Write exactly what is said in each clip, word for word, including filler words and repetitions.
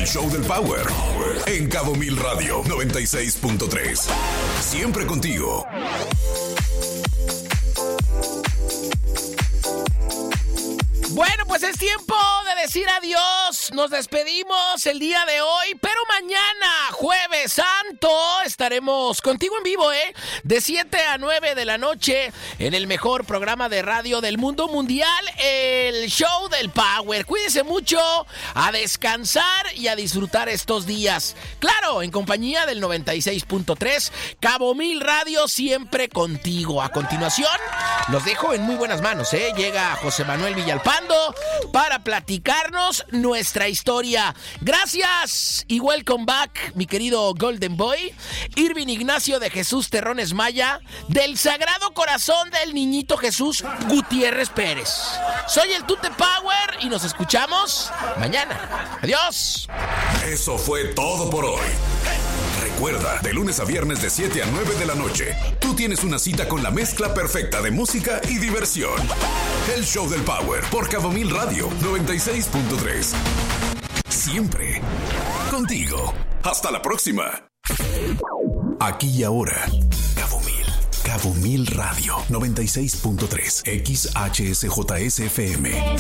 show del Power en Cabo Mil Radio noventa y seis punto tres. Siempre contigo. Bueno, pues es tiempo de decir adiós. Nos despedimos el día de hoy, pero mañana, Jueves Santo, estaremos contigo en vivo, ¿eh? De siete a nueve de la noche en el mejor programa de radio del mundo mundial, el show del Power. Cuídense mucho, a descansar y a disfrutar estos días. Claro, en compañía del noventa y seis punto tres, Cabo Mil Radio, siempre contigo. A continuación, los dejo en muy buenas manos, ¿eh? Llega José Manuel Villalpando para platicarnos nuestra historia. Gracias y welcome back, mi querido Golden Boy, Irving Ignacio de Jesús Terrones Maya, del Sagrado Corazón del Niñito Jesús Gutiérrez Pérez. Soy el Tute Power y nos escuchamos mañana. Adiós. Eso fue todo por hoy. Recuerda, de lunes a viernes de siete a nueve de la noche, tú tienes una cita con la mezcla perfecta de música y diversión. El show del Power por Cabo Mil Radio noventa y seis punto tres. Siempre contigo. Hasta la próxima. Aquí y ahora, Cabo Mil. Cabo Mil Radio noventa y seis punto tres. X H S J S F M.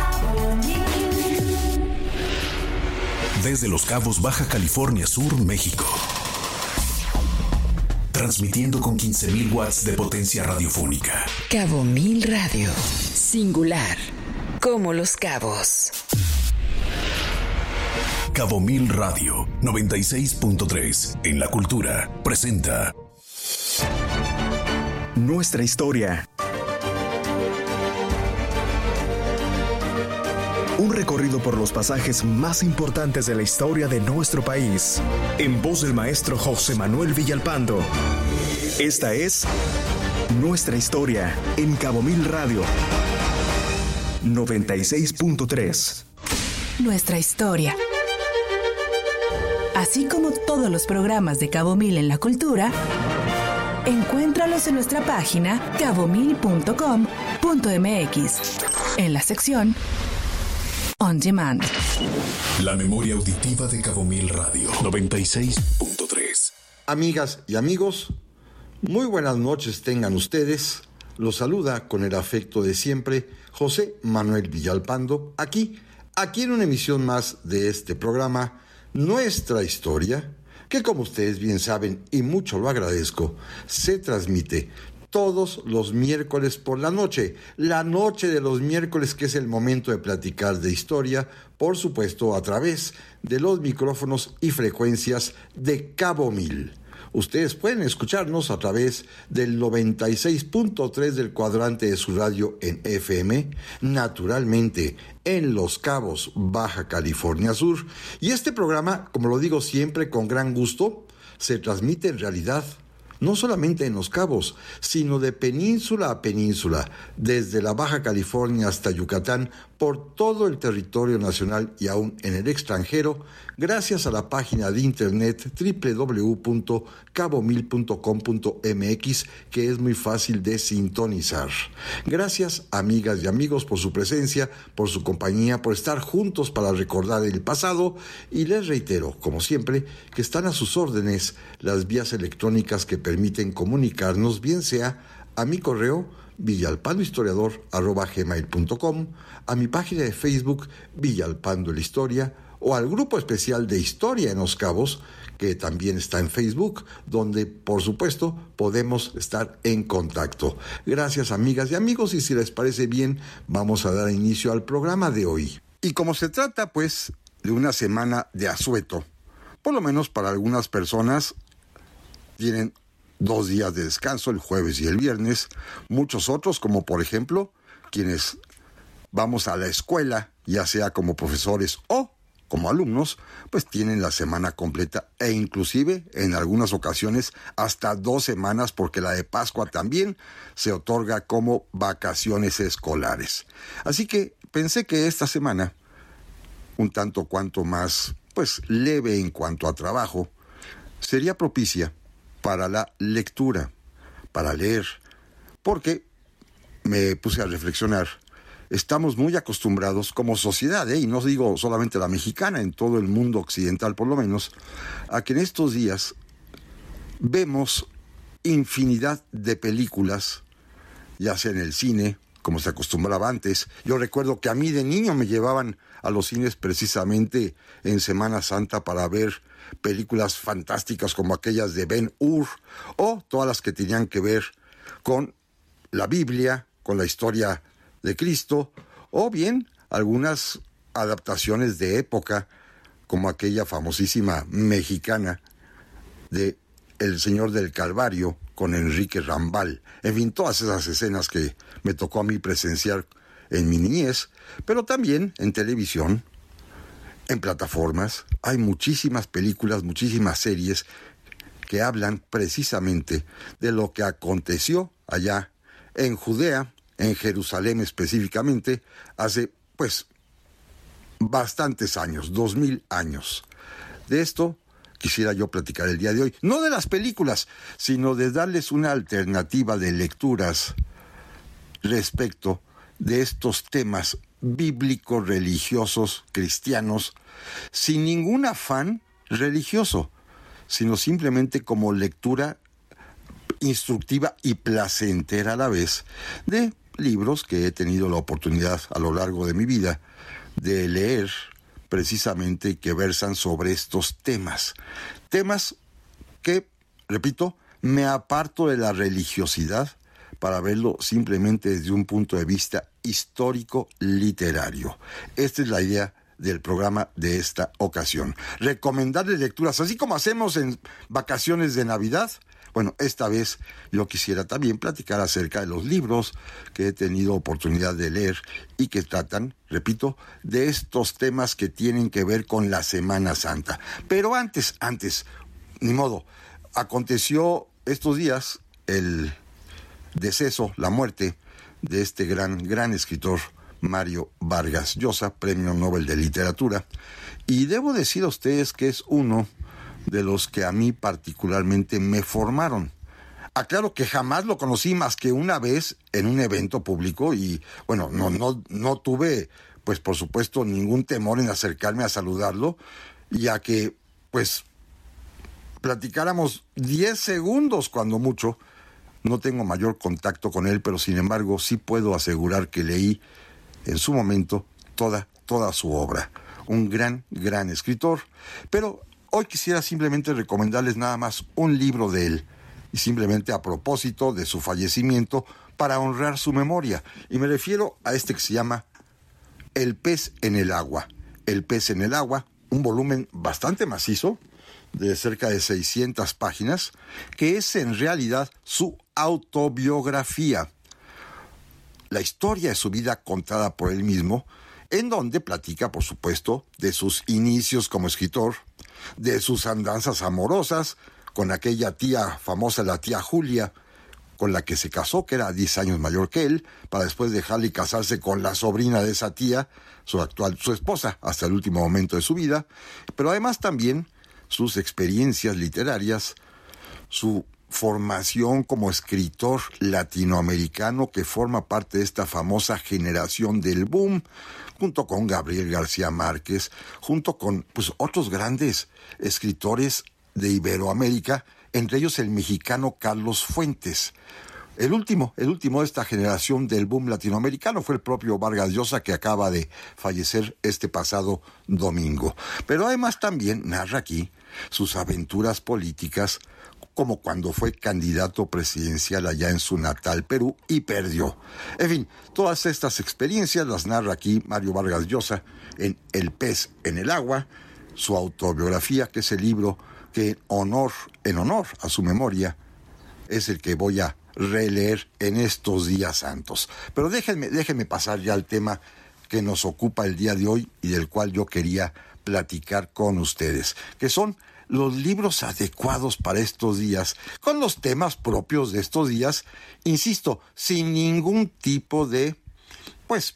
Desde Los Cabos, Baja California Sur, México. Transmitiendo con quince mil watts de potencia radiofónica. Cabo Mil Radio. Singular. Como Los Cabos. Cabo Mil Radio noventa y seis punto tres. En la cultura presenta Nuestra historia. Un recorrido por los pasajes más importantes de la historia de nuestro país. En voz del maestro José Manuel Villalpando. Esta es Nuestra historia en Cabo Mil Radio noventa y seis punto tres. Nuestra historia. Así como todos los programas de Cabo Mil en la cultura, encuéntralos en nuestra página cabo mil punto com punto m x, en la sección On Demand. La memoria auditiva de Cabo Mil Radio noventa y seis punto tres. Amigas y amigos, muy buenas noches tengan ustedes. Los saluda con el afecto de siempre José Manuel Villalpando, aquí, aquí en una emisión más de este programa, Nuestra Historia, que como ustedes bien saben y mucho lo agradezco, se transmite todos los miércoles por la noche, la noche de los miércoles, que es el momento de platicar de historia, por supuesto a través de los micrófonos y frecuencias de Cabo Mil. Ustedes pueden escucharnos a través del noventa y seis punto tres del cuadrante de su radio en F M, naturalmente en Los Cabos, Baja California Sur. Y este programa, como lo digo siempre con gran gusto, se transmite en realidad no solamente en Los Cabos, sino de península a península, desde la Baja California hasta Yucatán, por todo el territorio nacional y aún en el extranjero, gracias a la página de internet doble u doble u doble u punto cabo mil punto com punto m x, que es muy fácil de sintonizar. Gracias, amigas y amigos, por su presencia, por su compañía, por estar juntos para recordar el pasado, y les reitero, como siempre, que están a sus órdenes las vías electrónicas que permiten comunicarnos, bien sea a mi correo villalpandohistoriador arroba gmail punto com, a mi página de Facebook Villalpando la Historia, o al grupo especial de Historia en Los Cabos, que también está en Facebook, donde por supuesto podemos estar en contacto. Gracias, amigas y amigos, y si les parece bien, vamos a dar inicio al programa de hoy. Y como se trata pues de una semana de asueto, por lo menos para algunas personas tienen dos días de descanso, el jueves y el viernes. Muchos otros, como por ejemplo quienes vamos a la escuela, ya sea como profesores o como alumnos, pues tienen la semana completa, e inclusive en algunas ocasiones hasta dos semanas, porque la de Pascua también se otorga como vacaciones escolares. Así que pensé que esta semana, un tanto cuanto más pues leve en cuanto a trabajo, sería propicia para la lectura, para leer, porque me puse a reflexionar estamos muy acostumbrados como sociedad, ¿eh? Y no digo solamente la mexicana, en todo el mundo occidental por lo menos, a que en estos días vemos infinidad de películas, ya sea en el cine, como se acostumbraba antes. Yo recuerdo que a mí de niño me llevaban a los cines precisamente en Semana Santa para ver películas fantásticas como aquellas de Ben-Hur o todas las que tenían que ver con la Biblia, con la historia de Cristo, o bien algunas adaptaciones de época como aquella famosísima mexicana de El Señor del Calvario con Enrique Rambal. En fin, todas esas escenas que me tocó a mí presenciar en mi niñez, pero también en televisión, en plataformas. Hay muchísimas películas, muchísimas series que hablan precisamente de lo que aconteció allá en Judea, en Jerusalén específicamente, hace pues bastantes años, dos mil años. De esto quisiera yo platicar el día de hoy, no de las películas, sino de darles una alternativa de lecturas respecto de estos temas bíblicos, religiosos, cristianos, sin ningún afán religioso, sino simplemente como lectura instructiva y placentera a la vez de libros que he tenido la oportunidad a lo largo de mi vida de leer precisamente, que versan sobre estos temas. Temas que, repito, me aparto de la religiosidad para verlo simplemente desde un punto de vista histórico-literario. Esta es la idea del programa de esta ocasión. Recomendarles lecturas, así como hacemos en vacaciones de Navidad. Bueno, esta vez yo quisiera también platicar acerca de los libros que he tenido oportunidad de leer y que tratan, repito, de estos temas que tienen que ver con la Semana Santa. Pero antes, antes, ni modo, aconteció estos días el deceso, la muerte de este gran, gran escritor Mario Vargas Llosa, Premio Nobel de Literatura, y debo decir a ustedes que es uno de los que a mí particularmente me formaron. Aclaro que jamás lo conocí más que una vez en un evento público y, bueno, no, no, no tuve, pues por supuesto, ningún temor en acercarme a saludarlo, ya que, pues, platicáramos diez segundos cuando mucho. No tengo mayor contacto con él, pero sin embargo sí puedo asegurar que leí en su momento toda, toda su obra. Un gran, gran escritor, pero hoy quisiera simplemente recomendarles nada más un libro de él, y simplemente a propósito de su fallecimiento, para honrar su memoria. Y me refiero a este que se llama El pez en el agua. El pez en el agua, un volumen bastante macizo, de cerca de seiscientas páginas, que es en realidad su autobiografía. La historia de su vida contada por él mismo, en donde platica, por supuesto, de sus inicios como escritor, de sus andanzas amorosas con aquella tía famosa, la tía Julia, con la que se casó, que era diez años mayor que él, para después dejarle y casarse con la sobrina de esa tía, su actual, su esposa, hasta el último momento de su vida, pero además también sus experiencias literarias, su formación como escritor latinoamericano que forma parte de esta famosa generación del boom, junto con Gabriel García Márquez, junto con pues, otros grandes escritores de Iberoamérica, entre ellos el mexicano Carlos Fuentes. El último, el último de esta generación del boom latinoamericano fue el propio Vargas Llosa, que acaba de fallecer este pasado domingo. Pero además también narra aquí sus aventuras políticas, como cuando fue candidato presidencial allá en su natal Perú y perdió. En fin, todas estas experiencias las narra aquí Mario Vargas Llosa en El pez en el agua, su autobiografía, que es el libro que en honor, en honor a su memoria es el que voy a releer en estos días santos. Pero déjenme, déjenme pasar ya al tema que nos ocupa el día de hoy y del cual yo quería platicar con ustedes, que son los libros adecuados para estos días, con los temas propios de estos días, insisto, sin ningún tipo de, pues,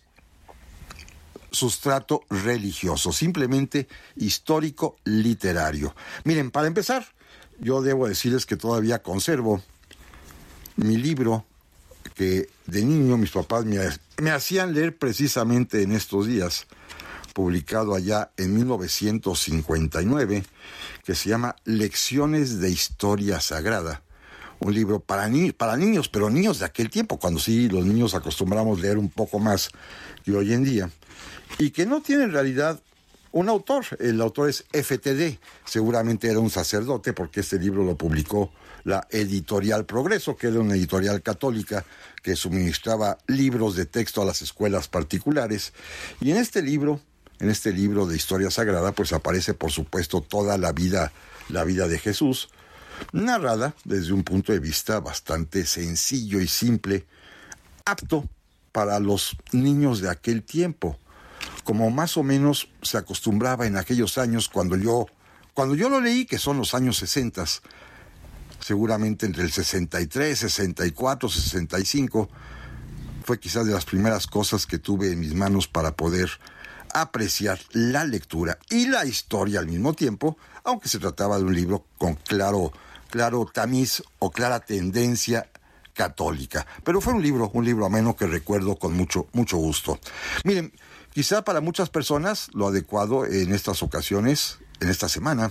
sustrato religioso, simplemente histórico, literario. Miren, para empezar, yo debo decirles que todavía conservo mi libro que de niño mis papás me, me hacían leer precisamente en estos días, publicado allá en mil novecientos cincuenta y nueve, que se llama Lecciones de Historia Sagrada. Un libro para, ni- para niños, pero niños de aquel tiempo, cuando sí los niños acostumbramos a leer un poco más que hoy en día, y que no tiene en realidad un autor. El autor es F T D, seguramente era un sacerdote, porque este libro lo publicó la Editorial Progreso, que era una editorial católica que suministraba libros de texto a las escuelas particulares. Y en este libro, en este libro de Historia Sagrada, pues aparece, por supuesto, toda la vida, la vida de Jesús, narrada desde un punto de vista bastante sencillo y simple, apto para los niños de aquel tiempo, como más o menos se acostumbraba en aquellos años cuando yo, cuando yo lo leí, que son los años sesenta, seguramente entre el sesenta y tres, sesenta y cuatro, sesenta y cinco, fue quizás de las primeras cosas que tuve en mis manos para poder apreciar la lectura y la historia al mismo tiempo, aunque se trataba de un libro con claro, claro tamiz o clara tendencia católica. Pero fue un libro, un libro ameno que recuerdo con mucho, mucho gusto. Miren, quizá para muchas personas lo adecuado en estas ocasiones, en esta semana,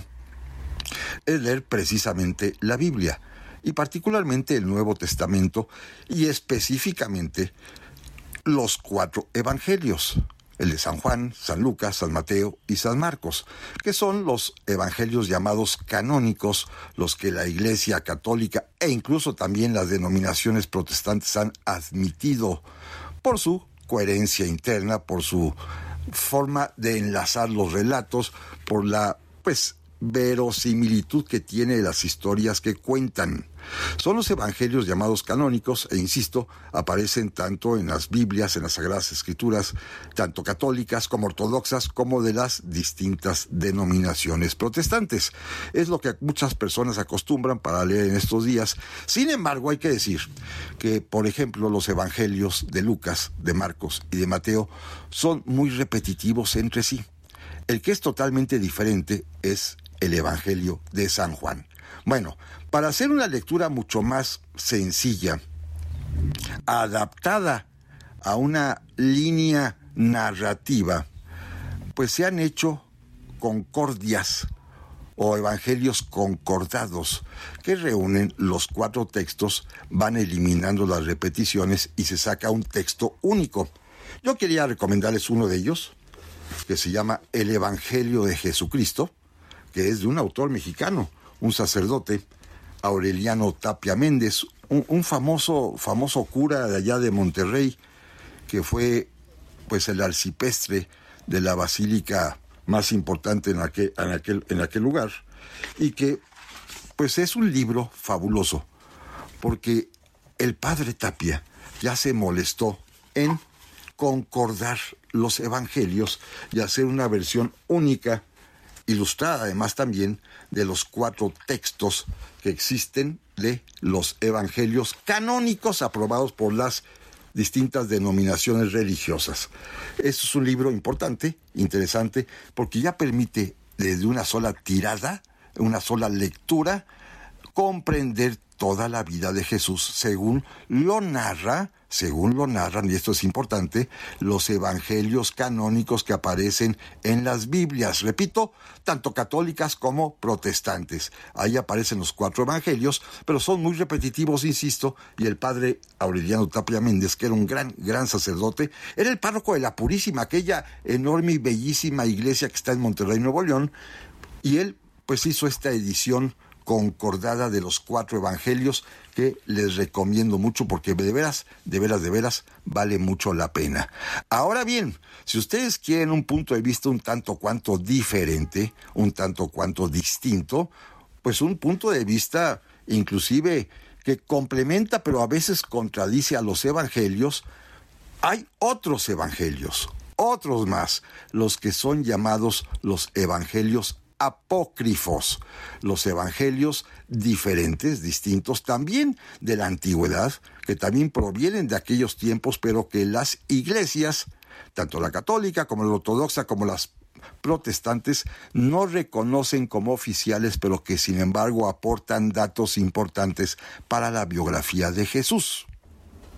es leer precisamente la Biblia, y particularmente el Nuevo Testamento, y específicamente los cuatro evangelios, el de San Juan, San Lucas, San Mateo y San Marcos, que son los evangelios llamados canónicos, los que la Iglesia Católica e incluso también las denominaciones protestantes han admitido por su coherencia interna, por su forma de enlazar los relatos, por la, pues, verosimilitud que tiene las historias que cuentan. Son los evangelios llamados canónicos e, insisto, aparecen tanto en las Biblias, en las Sagradas Escrituras, tanto católicas como ortodoxas, como de las distintas denominaciones protestantes. Es lo que muchas personas acostumbran para leer en estos días. Sin embargo, hay que decir que, por ejemplo, los evangelios de Lucas, de Marcos y de Mateo son muy repetitivos entre sí. El que es totalmente diferente es el Evangelio de San Juan. Bueno, para hacer una lectura mucho más sencilla, adaptada a una línea narrativa, pues se han hecho concordias o evangelios concordados que reúnen los cuatro textos, van eliminando las repeticiones y se saca un texto único. Yo quería recomendarles uno de ellos, que se llama El Evangelio de Jesucristo, que es de un autor mexicano, un sacerdote, Aureliano Tapia Méndez, un, un famoso, famoso cura de allá de Monterrey, que fue pues el arcipreste de la basílica más importante en aquel, en aquel, en aquel lugar, y que pues es un libro fabuloso, porque el padre Tapia ya se molestó en concordar los evangelios y hacer una versión única, ilustrada además también, de los cuatro textos que existen de los evangelios canónicos aprobados por las distintas denominaciones religiosas. Este es un libro importante, interesante, porque ya permite desde una sola tirada, una sola lectura, comprender toda la vida de Jesús según lo narra, según lo narran, y esto es importante, los evangelios canónicos que aparecen en las Biblias, repito, tanto católicas como protestantes. Ahí aparecen los cuatro evangelios, pero son muy repetitivos, insisto, y el padre Aureliano Tapia Méndez, que era un gran, gran sacerdote, era el párroco de la Purísima, aquella enorme y bellísima iglesia que está en Monterrey, Nuevo León, y él pues hizo esta edición concordada de los cuatro evangelios que les recomiendo mucho porque de veras, de veras, de veras vale mucho la pena. Ahora bien, si ustedes quieren un punto de vista un tanto cuanto diferente, un tanto cuanto distinto, pues un punto de vista inclusive que complementa pero a veces contradice a los evangelios, hay otros evangelios, otros más, los que son llamados los evangelios apócrifos, los evangelios diferentes, distintos también de la antigüedad, que también provienen de aquellos tiempos, pero que las iglesias, tanto la católica como la ortodoxa como las protestantes, no reconocen como oficiales, pero que sin embargo aportan datos importantes para la biografía de Jesús.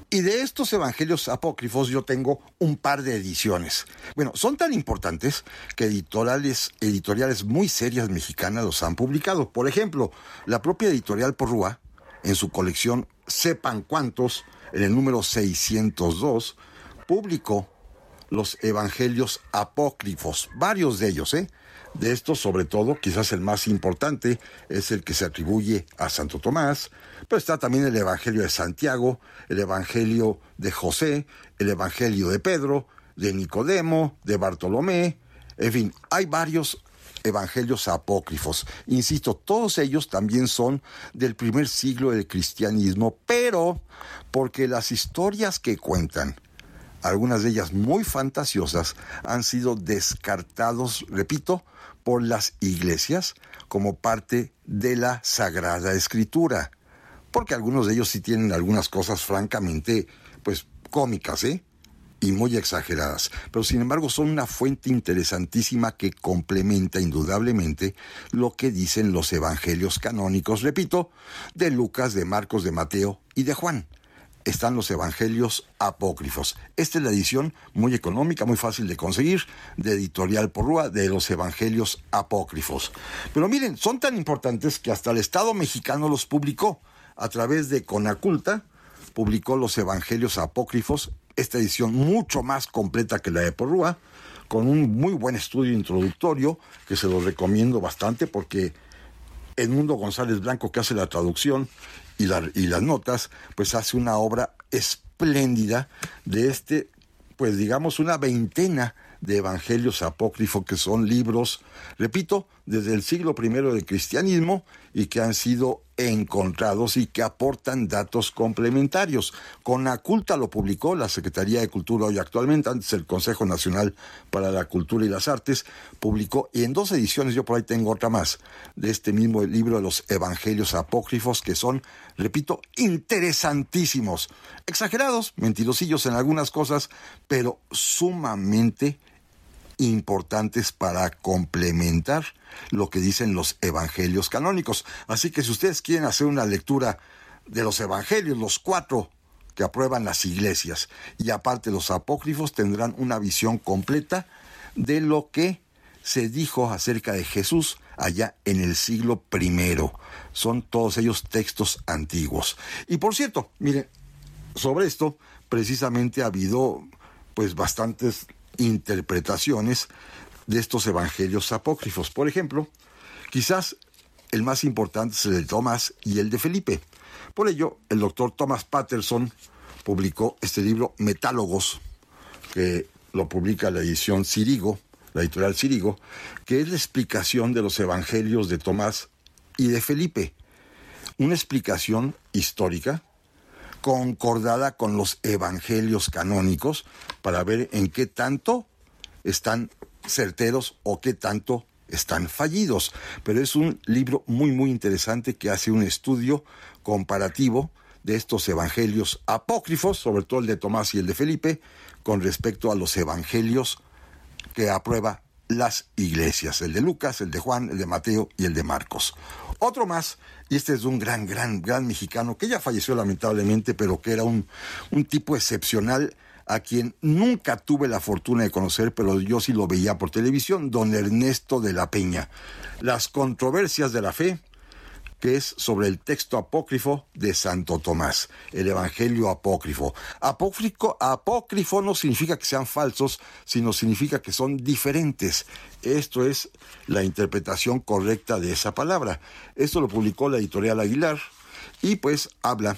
Y de estos evangelios apócrifos yo tengo un par de ediciones. Bueno, son tan importantes que editoriales, editoriales muy serias mexicanas los han publicado. Por ejemplo, la propia editorial Porrúa, en su colección Sepan Cuántos, en el número seiscientos dos, publicó los evangelios apócrifos, varios de ellos, ¿eh? De estos, sobre todo, quizás el más importante es el que se atribuye a Santo Tomás, pero está también el Evangelio de Santiago, el Evangelio de José, el Evangelio de Pedro, de Nicodemo, de Bartolomé, en fin, hay varios evangelios apócrifos. Insisto, todos ellos también son del primer siglo del cristianismo, pero porque las historias que cuentan, algunas de ellas muy fantasiosas, han sido descartados, repito, por las iglesias como parte de la Sagrada Escritura. Porque algunos de ellos sí tienen algunas cosas francamente, pues, cómicas, ¿eh? Y muy exageradas. Pero sin embargo son una fuente interesantísima que complementa indudablemente lo que dicen los evangelios canónicos, repito, de Lucas, de Marcos, de Mateo y de Juan. Están los evangelios apócrifos. Esta es la edición muy económica, muy fácil de conseguir, de Editorial Porrúa, de los evangelios apócrifos. Pero miren, son tan importantes que hasta el Estado mexicano los publicó. A través de Conaculta, publicó los evangelios apócrifos, esta edición mucho más completa que la de Porrúa, con un muy buen estudio introductorio, que se los recomiendo bastante, porque Edmundo González Blanco, que hace la traducción y, la, y las notas, pues hace una obra espléndida de este, pues digamos, una veintena de evangelios apócrifos, que son libros, repito, desde el siglo primero del cristianismo, y que han sido encontrados y que aportan datos complementarios. Conaculta lo publicó la Secretaría de Cultura hoy actualmente, antes el Consejo Nacional para la Cultura y las Artes, publicó, y en dos ediciones, yo por ahí tengo otra más, de este mismo libro de los evangelios apócrifos, que son, repito, interesantísimos, exagerados, mentirosillos en algunas cosas, pero sumamente importantes para complementar lo que dicen los evangelios canónicos. Así que si ustedes quieren hacer una lectura de los evangelios, los cuatro que aprueban las iglesias, y aparte los apócrifos, tendrán una visión completa de lo que se dijo acerca de Jesús allá en el siglo primero. Son todos ellos textos antiguos. Y por cierto, miren, sobre esto precisamente ha habido pues bastantes interpretaciones de estos evangelios apócrifos. Por ejemplo, quizás el más importante es el de Tomás y el de Felipe. Por ello, el doctor Thomas Patterson publicó este libro Metálogos, que lo publica la edición Cirigo, la editorial Cirigo, que es la explicación de los evangelios de Tomás y de Felipe. Una explicación histórica concordada con los evangelios canónicos, para ver en qué tanto están certeros o qué tanto están fallidos. Pero es un libro muy muy interesante que hace un estudio comparativo de estos evangelios apócrifos, sobre todo el de Tomás y el de Felipe, con respecto a los evangelios que aprueba las iglesias, el de Lucas, el de Juan, el de Mateo y el de Marcos. Otro más, y este es de un gran, gran, gran mexicano, que ya falleció lamentablemente, pero que era un, un tipo excepcional, a quien nunca tuve la fortuna de conocer, pero yo sí lo veía por televisión, don Ernesto de la Peña. Las controversias de la fe, que es sobre el texto apócrifo de Santo Tomás, el Evangelio apócrifo. Apócrifo, apócrifo no significa que sean falsos, sino significa que son diferentes. Esto es la interpretación correcta de esa palabra. Esto lo publicó la editorial Aguilar y pues habla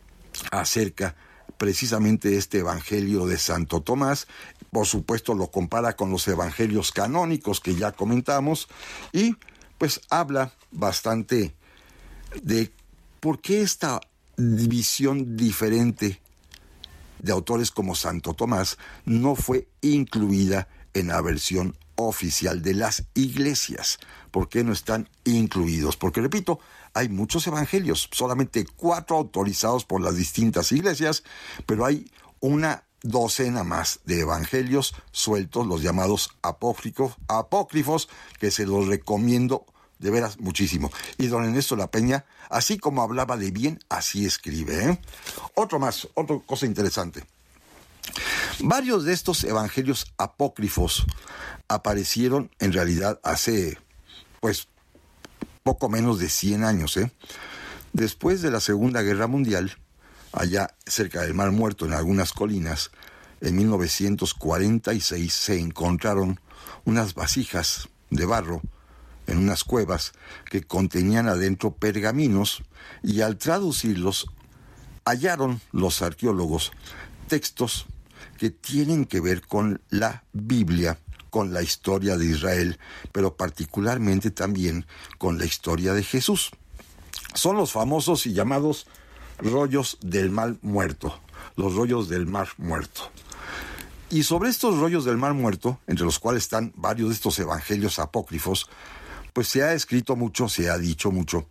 acerca precisamente de este Evangelio de Santo Tomás. Por supuesto lo compara con los evangelios canónicos que ya comentamos y pues habla bastante de por qué esta visión diferente de autores como Santo Tomás no fue incluida en la versión oficial de las iglesias. ¿Por qué no están incluidos? Porque, repito, hay muchos evangelios, solamente cuatro autorizados por las distintas iglesias, pero hay una docena más de evangelios sueltos, los llamados apócrifos, apócrifos, que se los recomiendo de veras muchísimo. Y don Ernesto La Peña, así como hablaba de bien, así escribe, ¿eh? Otro más, otra cosa interesante. Varios de estos evangelios apócrifos aparecieron en realidad hace, pues, poco menos de cien años, ¿eh? Después de la Segunda Guerra Mundial, allá cerca del Mar Muerto, en algunas colinas, en mil novecientos cuarenta y seis se encontraron unas vasijas de barro en unas cuevas que contenían adentro pergaminos, y al traducirlos hallaron los arqueólogos textos que tienen que ver con la Biblia, con la historia de Israel, pero particularmente también con la historia de Jesús. Son los famosos y llamados rollos del Mar Muerto, los rollos del Mar Muerto. Y sobre estos rollos del Mar Muerto, entre los cuales están varios de estos evangelios apócrifos, pues se ha escrito mucho, se ha dicho mucho.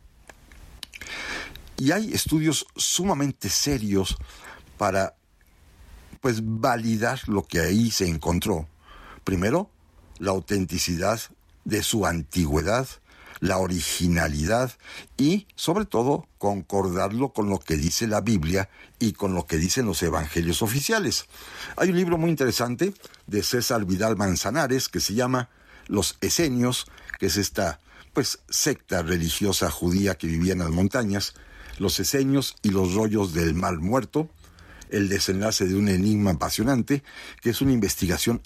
Y hay estudios sumamente serios para, pues, validar lo que ahí se encontró. Primero, la autenticidad de su antigüedad, la originalidad y, sobre todo, concordarlo con lo que dice la Biblia y con lo que dicen los evangelios oficiales. Hay un libro muy interesante de César Vidal Manzanares que se llama Los Esenios, que es esta, pues, secta religiosa judía que vivía en las montañas, los esenios y los rollos del Mar Muerto, el desenlace de un enigma apasionante, que es una investigación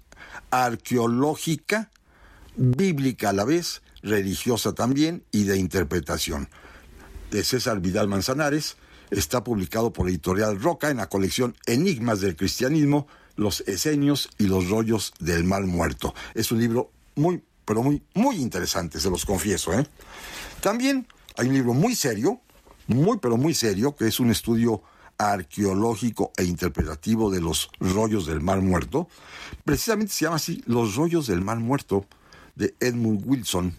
arqueológica, bíblica a la vez, religiosa también y de interpretación. De César Vidal Manzanares, está publicado por Editorial Roca en la colección Enigmas del Cristianismo, los esenios y los rollos del Mar Muerto. Es un libro muy, pero muy, muy interesante, se los confieso, ¿eh? También hay un libro muy serio, muy, pero muy serio, que es un estudio arqueológico e interpretativo de los rollos del Mar Muerto. Precisamente se llama así, Los rollos del Mar Muerto, de Edmund Wilson,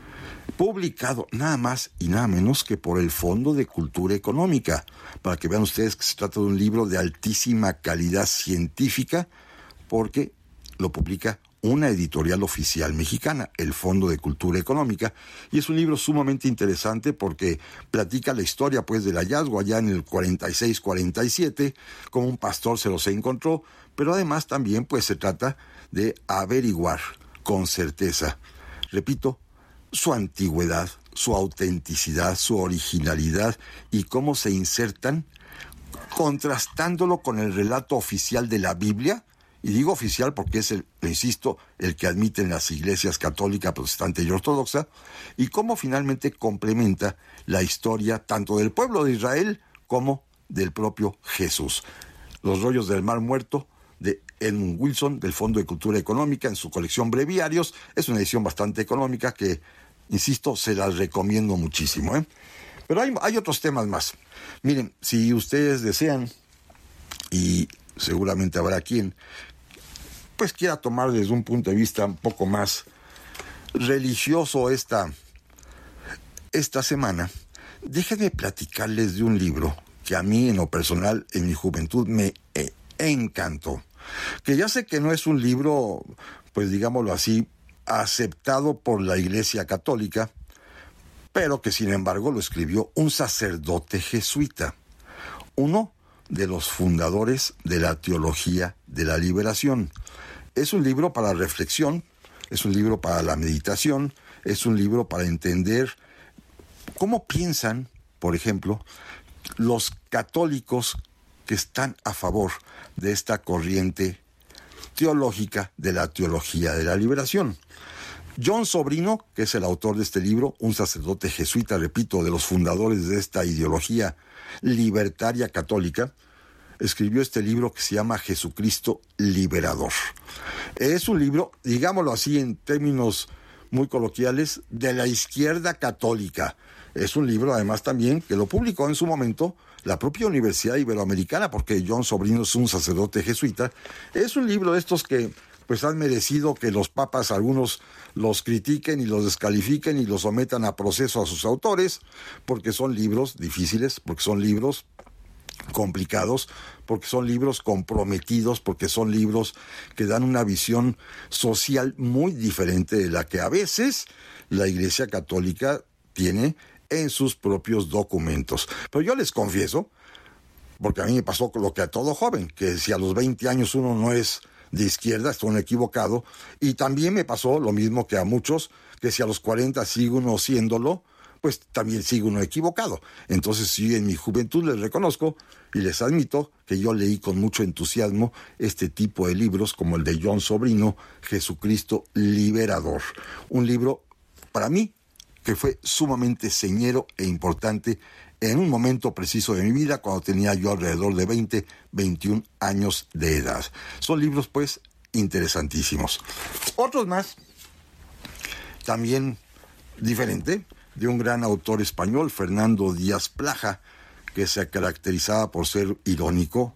publicado nada más y nada menos que por el Fondo de Cultura Económica, para que vean ustedes que se trata de un libro de altísima calidad científica, porque lo publica una editorial oficial mexicana, el Fondo de Cultura Económica, y es un libro sumamente interesante porque platica la historia, pues, del hallazgo allá en el cuarenta y seis cuarenta y siete, como un pastor se los encontró, pero además también, pues, se trata de averiguar con certeza, repito, su antigüedad, su autenticidad, su originalidad y cómo se insertan, contrastándolo con el relato oficial de la Biblia. Y digo oficial porque es, el, le insisto, el que admiten las iglesias católica, protestante y ortodoxa, y cómo finalmente complementa la historia tanto del pueblo de Israel como del propio Jesús. Los rollos del Mar Muerto, de Edmund Wilson, del Fondo de Cultura Económica, en su colección Breviarios. Es una edición bastante económica que, insisto, se las recomiendo muchísimo, ¿eh? Pero hay, hay otros temas más. Miren, si ustedes desean, y seguramente habrá quien pues quiera tomar desde un punto de vista un poco más religioso esta, esta semana, déjenme platicarles de un libro que a mí en lo personal, en mi juventud, me eh, encantó. Que ya sé que no es un libro, pues digámoslo así, aceptado por la Iglesia Católica, pero que sin embargo lo escribió un sacerdote jesuita, uno de los fundadores de la teología de la liberación. Es un libro para reflexión, es un libro para la meditación, es un libro para entender cómo piensan, por ejemplo, los católicos que están a favor de esta corriente teológica de la teología de la liberación. John Sobrino, que es el autor de este libro, un sacerdote jesuita, repito, de los fundadores de esta ideología libertaria católica, escribió este libro que se llama Jesucristo Liberador. Es un libro, digámoslo así en términos muy coloquiales, de la izquierda católica. Es un libro, además, también, que lo publicó en su momento la propia Universidad Iberoamericana, porque John Sobrino es un sacerdote jesuita. Es un libro de estos que pues han merecido que los papas, algunos los critiquen y los descalifiquen y los sometan a proceso a sus autores, porque son libros difíciles, porque son libros complicados, porque son libros comprometidos, porque son libros que dan una visión social muy diferente de la que a veces la Iglesia Católica tiene en sus propios documentos. Pero yo les confieso, porque a mí me pasó lo que a todo joven, que si a los veinte años uno no es de izquierda, está uno equivocado, y también me pasó lo mismo que a muchos, que si a los cuarenta sigue uno siéndolo, pues también sigue uno equivocado. Entonces sí, en mi juventud les reconozco y les admito que yo leí con mucho entusiasmo este tipo de libros como el de John Sobrino, Jesucristo Liberador. Un libro, para mí, que fue sumamente señero e importante en un momento preciso de mi vida, cuando tenía yo alrededor de veinte, veintiún años de edad. Son libros, pues, interesantísimos. Otros más, también diferente, de un gran autor español, Fernando Díaz Plaja, que se caracterizaba por ser irónico,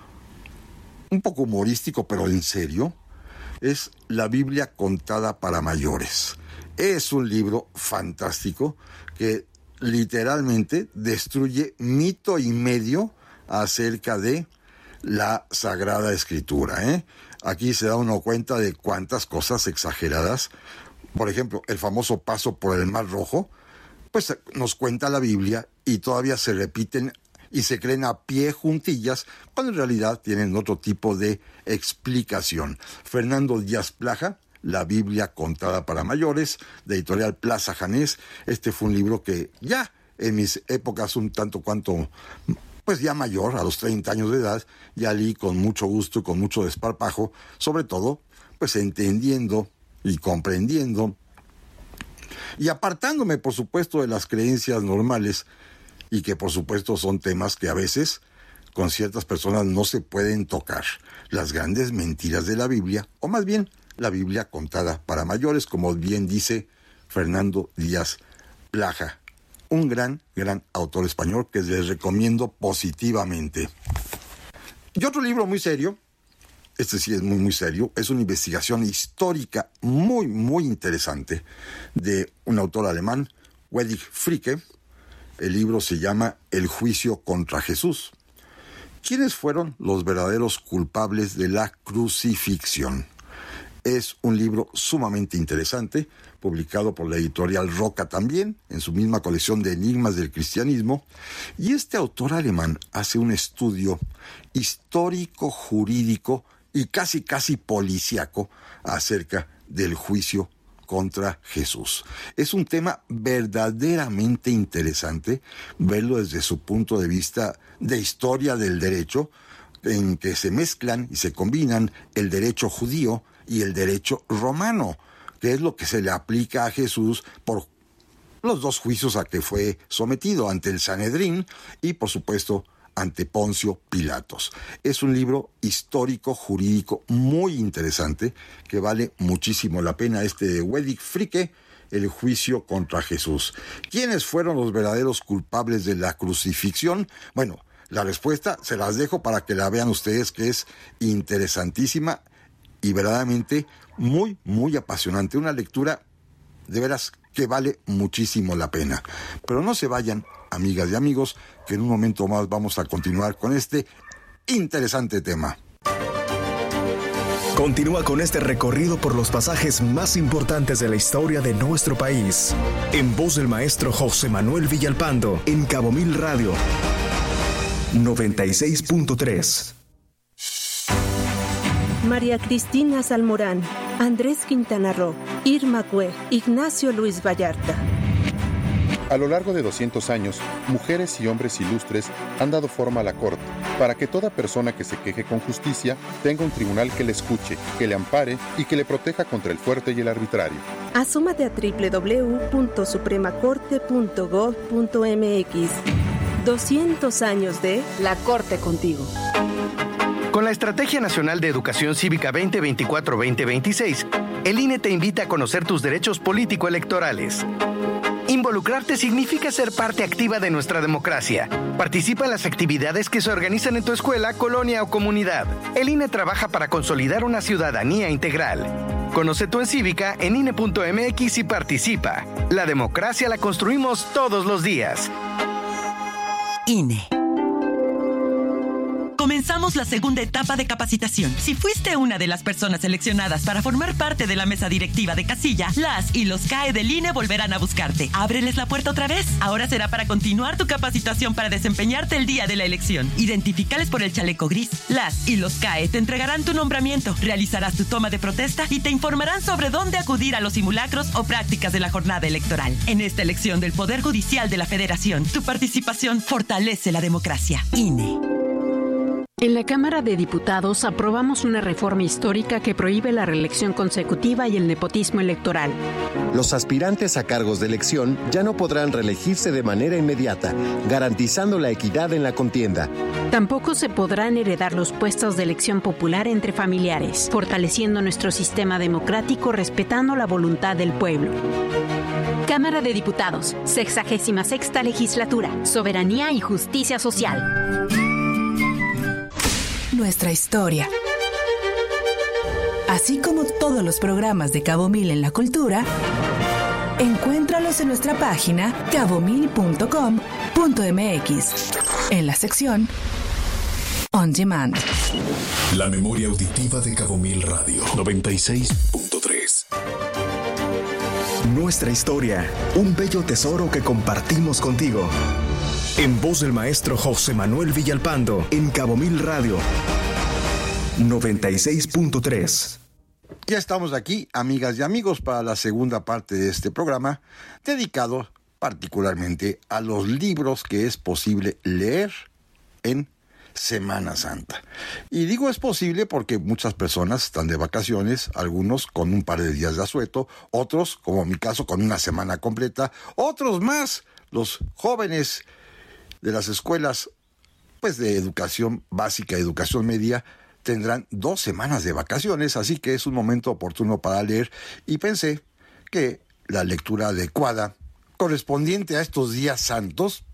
un poco humorístico, pero en serio, es La Biblia contada para mayores. Es un libro fantástico que literalmente destruye mito y medio acerca de la Sagrada Escritura, ¿eh? Aquí se da uno cuenta de cuántas cosas exageradas. Por ejemplo, el famoso paso por el Mar Rojo, pues nos cuenta la Biblia y todavía se repiten y se creen a pie juntillas, cuando en realidad tienen otro tipo de explicación. Fernando Díaz Plaja, La Biblia contada para mayores, de editorial Plaza Janés. Este fue un libro que ya en mis épocas un tanto cuanto, pues ya mayor, a los treinta años de edad, ya leí con mucho gusto y con mucho desparpajo, sobre todo, pues entendiendo y comprendiendo y apartándome, por supuesto, de las creencias normales, y que por supuesto son temas que a veces con ciertas personas no se pueden tocar. Las grandes mentiras de la Biblia, o más bien la Biblia contada para mayores, como bien dice Fernando Díaz Plaja, un gran, gran autor español que les recomiendo positivamente. Y otro libro muy serio, este sí es muy, muy serio, es una investigación histórica muy, muy interesante de un autor alemán, Wedwig Fricke. El libro se llama El juicio contra Jesús. ¿Quiénes fueron los verdaderos culpables de la crucifixión? Es un libro sumamente interesante, publicado por la editorial Roca también, en su misma colección de enigmas del cristianismo, y este autor alemán hace un estudio histórico, jurídico y casi casi policíaco acerca del juicio contra Jesús. Es un tema verdaderamente interesante verlo desde su punto de vista de historia del derecho, en que se mezclan y se combinan el derecho judío y el derecho romano, que es lo que se le aplica a Jesús por los dos juicios a que fue sometido, ante el Sanedrín y, por supuesto, ante Poncio Pilatos. Es un libro histórico, jurídico, muy interesante, que vale muchísimo la pena, este de Wedwig Fricke, El juicio contra Jesús. ¿Quiénes fueron los verdaderos culpables de la crucifixión? Bueno, la respuesta se las dejo para que la vean ustedes, que es interesantísima y verdaderamente muy, muy apasionante. Una lectura de veras que vale muchísimo la pena. Pero no se vayan, amigas y amigos, que en un momento más vamos a continuar con este interesante tema. Continúa con este recorrido por los pasajes más importantes de la historia de nuestro país, en voz del maestro José Manuel Villalpando, en Cabo Mil Radio noventa y seis punto tres. María Cristina Salmorán, Andrés Quintana Roo, Irma Cue, Ignacio Luis Vallarta. A lo largo de doscientos años, mujeres y hombres ilustres han dado forma a la Corte, para que toda persona que se queje con justicia tenga un tribunal que le escuche, que le ampare y que le proteja contra el fuerte y el arbitrario. Asómate a doble u doble u doble u punto suprema corte punto gov punto eme equis. doscientos años de La Corte contigo. Con la Estrategia Nacional de Educación Cívica veinte veinticuatro veinte veintiséis, el I N E te invita a conocer tus derechos político-electorales. Involucrarte significa ser parte activa de nuestra democracia. Participa en las actividades que se organizan en tu escuela, colonia o comunidad. El I N E trabaja para consolidar una ciudadanía integral. Conoce tu Encívica en I N E punto eme equis y participa. La democracia la construimos todos los días. I N E. comenzamos la segunda etapa de capacitación. Si fuiste una de las personas seleccionadas para formar parte de la mesa directiva de casilla, las y los C A E del I N E volverán a buscarte. Ábreles la puerta otra vez. Ahora será para continuar tu capacitación para desempeñarte el día de la elección. Identifícales por el chaleco gris. Las y los C A E te entregarán tu nombramiento, realizarás tu toma de protesta y te informarán sobre dónde acudir a los simulacros o prácticas de la jornada electoral. En esta elección del Poder Judicial de la Federación, tu participación fortalece la democracia. I N E. En la Cámara de Diputados aprobamos una reforma histórica que prohíbe la reelección consecutiva y el nepotismo electoral. Los aspirantes a cargos de elección ya no podrán reelegirse de manera inmediata, garantizando la equidad en la contienda. Tampoco se podrán heredar los puestos de elección popular entre familiares, fortaleciendo nuestro sistema democrático respetando la voluntad del pueblo. Cámara de Diputados, sexagésima sexta legislatura, soberanía y justicia social. Nuestra historia. Así como todos los programas de Cabo Mil en la cultura, encuéntralos en nuestra página cabo mil punto com punto m x, en la sección On Demand. La memoria auditiva de Cabo Mil Radio noventa y seis punto tres. Nuestra historia, un bello tesoro que compartimos contigo. En voz del maestro José Manuel Villalpando, en Cabo Mil Radio noventa y seis punto tres. Ya estamos aquí, amigas y amigos, para la segunda parte de este programa, dedicado particularmente a los libros que es posible leer en Semana Santa. Y digo es posible porque muchas personas están de vacaciones, algunos con un par de días de asueto, otros, como mi caso, con una semana completa, otros más, los jóvenes de las escuelas pues de educación básica y educación media tendrán dos semanas de vacaciones, así que es un momento oportuno para leer y pensé que la lectura adecuada correspondiente a estos días santos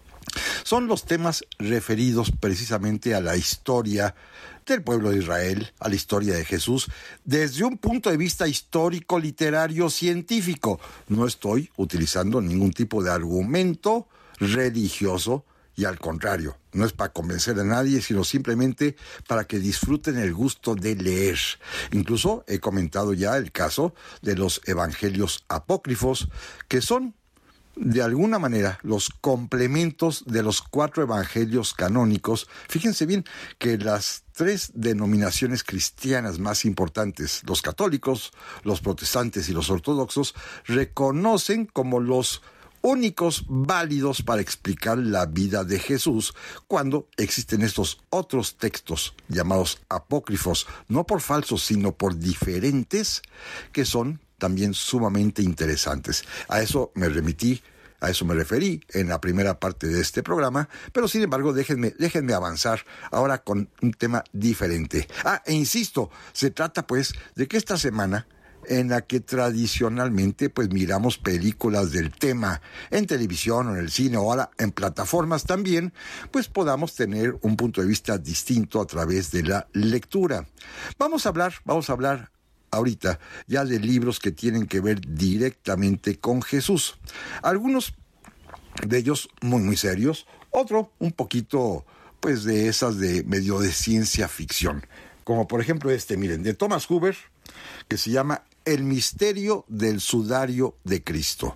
son los temas referidos precisamente a la historia del pueblo de Israel, a la historia de Jesús, desde un punto de vista histórico, literario, científico. No estoy utilizando ningún tipo de argumento religioso y al contrario, no es para convencer a nadie, sino simplemente para que disfruten el gusto de leer. Incluso he comentado ya el caso de los evangelios apócrifos, que son de alguna manera los complementos de los cuatro evangelios canónicos. Fíjense bien que las tres denominaciones cristianas más importantes, los católicos, los protestantes y los ortodoxos, reconocen como los únicos válidos para explicar la vida de Jesús, cuando existen estos otros textos llamados apócrifos, no por falsos, sino por diferentes, que son también sumamente interesantes. A eso me remití, a eso me referí en la primera parte de este programa, pero sin embargo déjenme, déjenme avanzar ahora con un tema diferente. Ah, e insisto, se trata pues de que esta semana, en la que tradicionalmente pues miramos películas del tema en televisión o en el cine o ahora en plataformas también, pues podamos tener un punto de vista distinto a través de la lectura. Vamos a hablar, vamos a hablar ahorita ya de libros que tienen que ver directamente con Jesús. Algunos de ellos muy muy serios, otro un poquito pues de esas de medio de ciencia ficción, como por ejemplo este, miren, de Thomas Huber, que se llama El misterio del sudario de Cristo,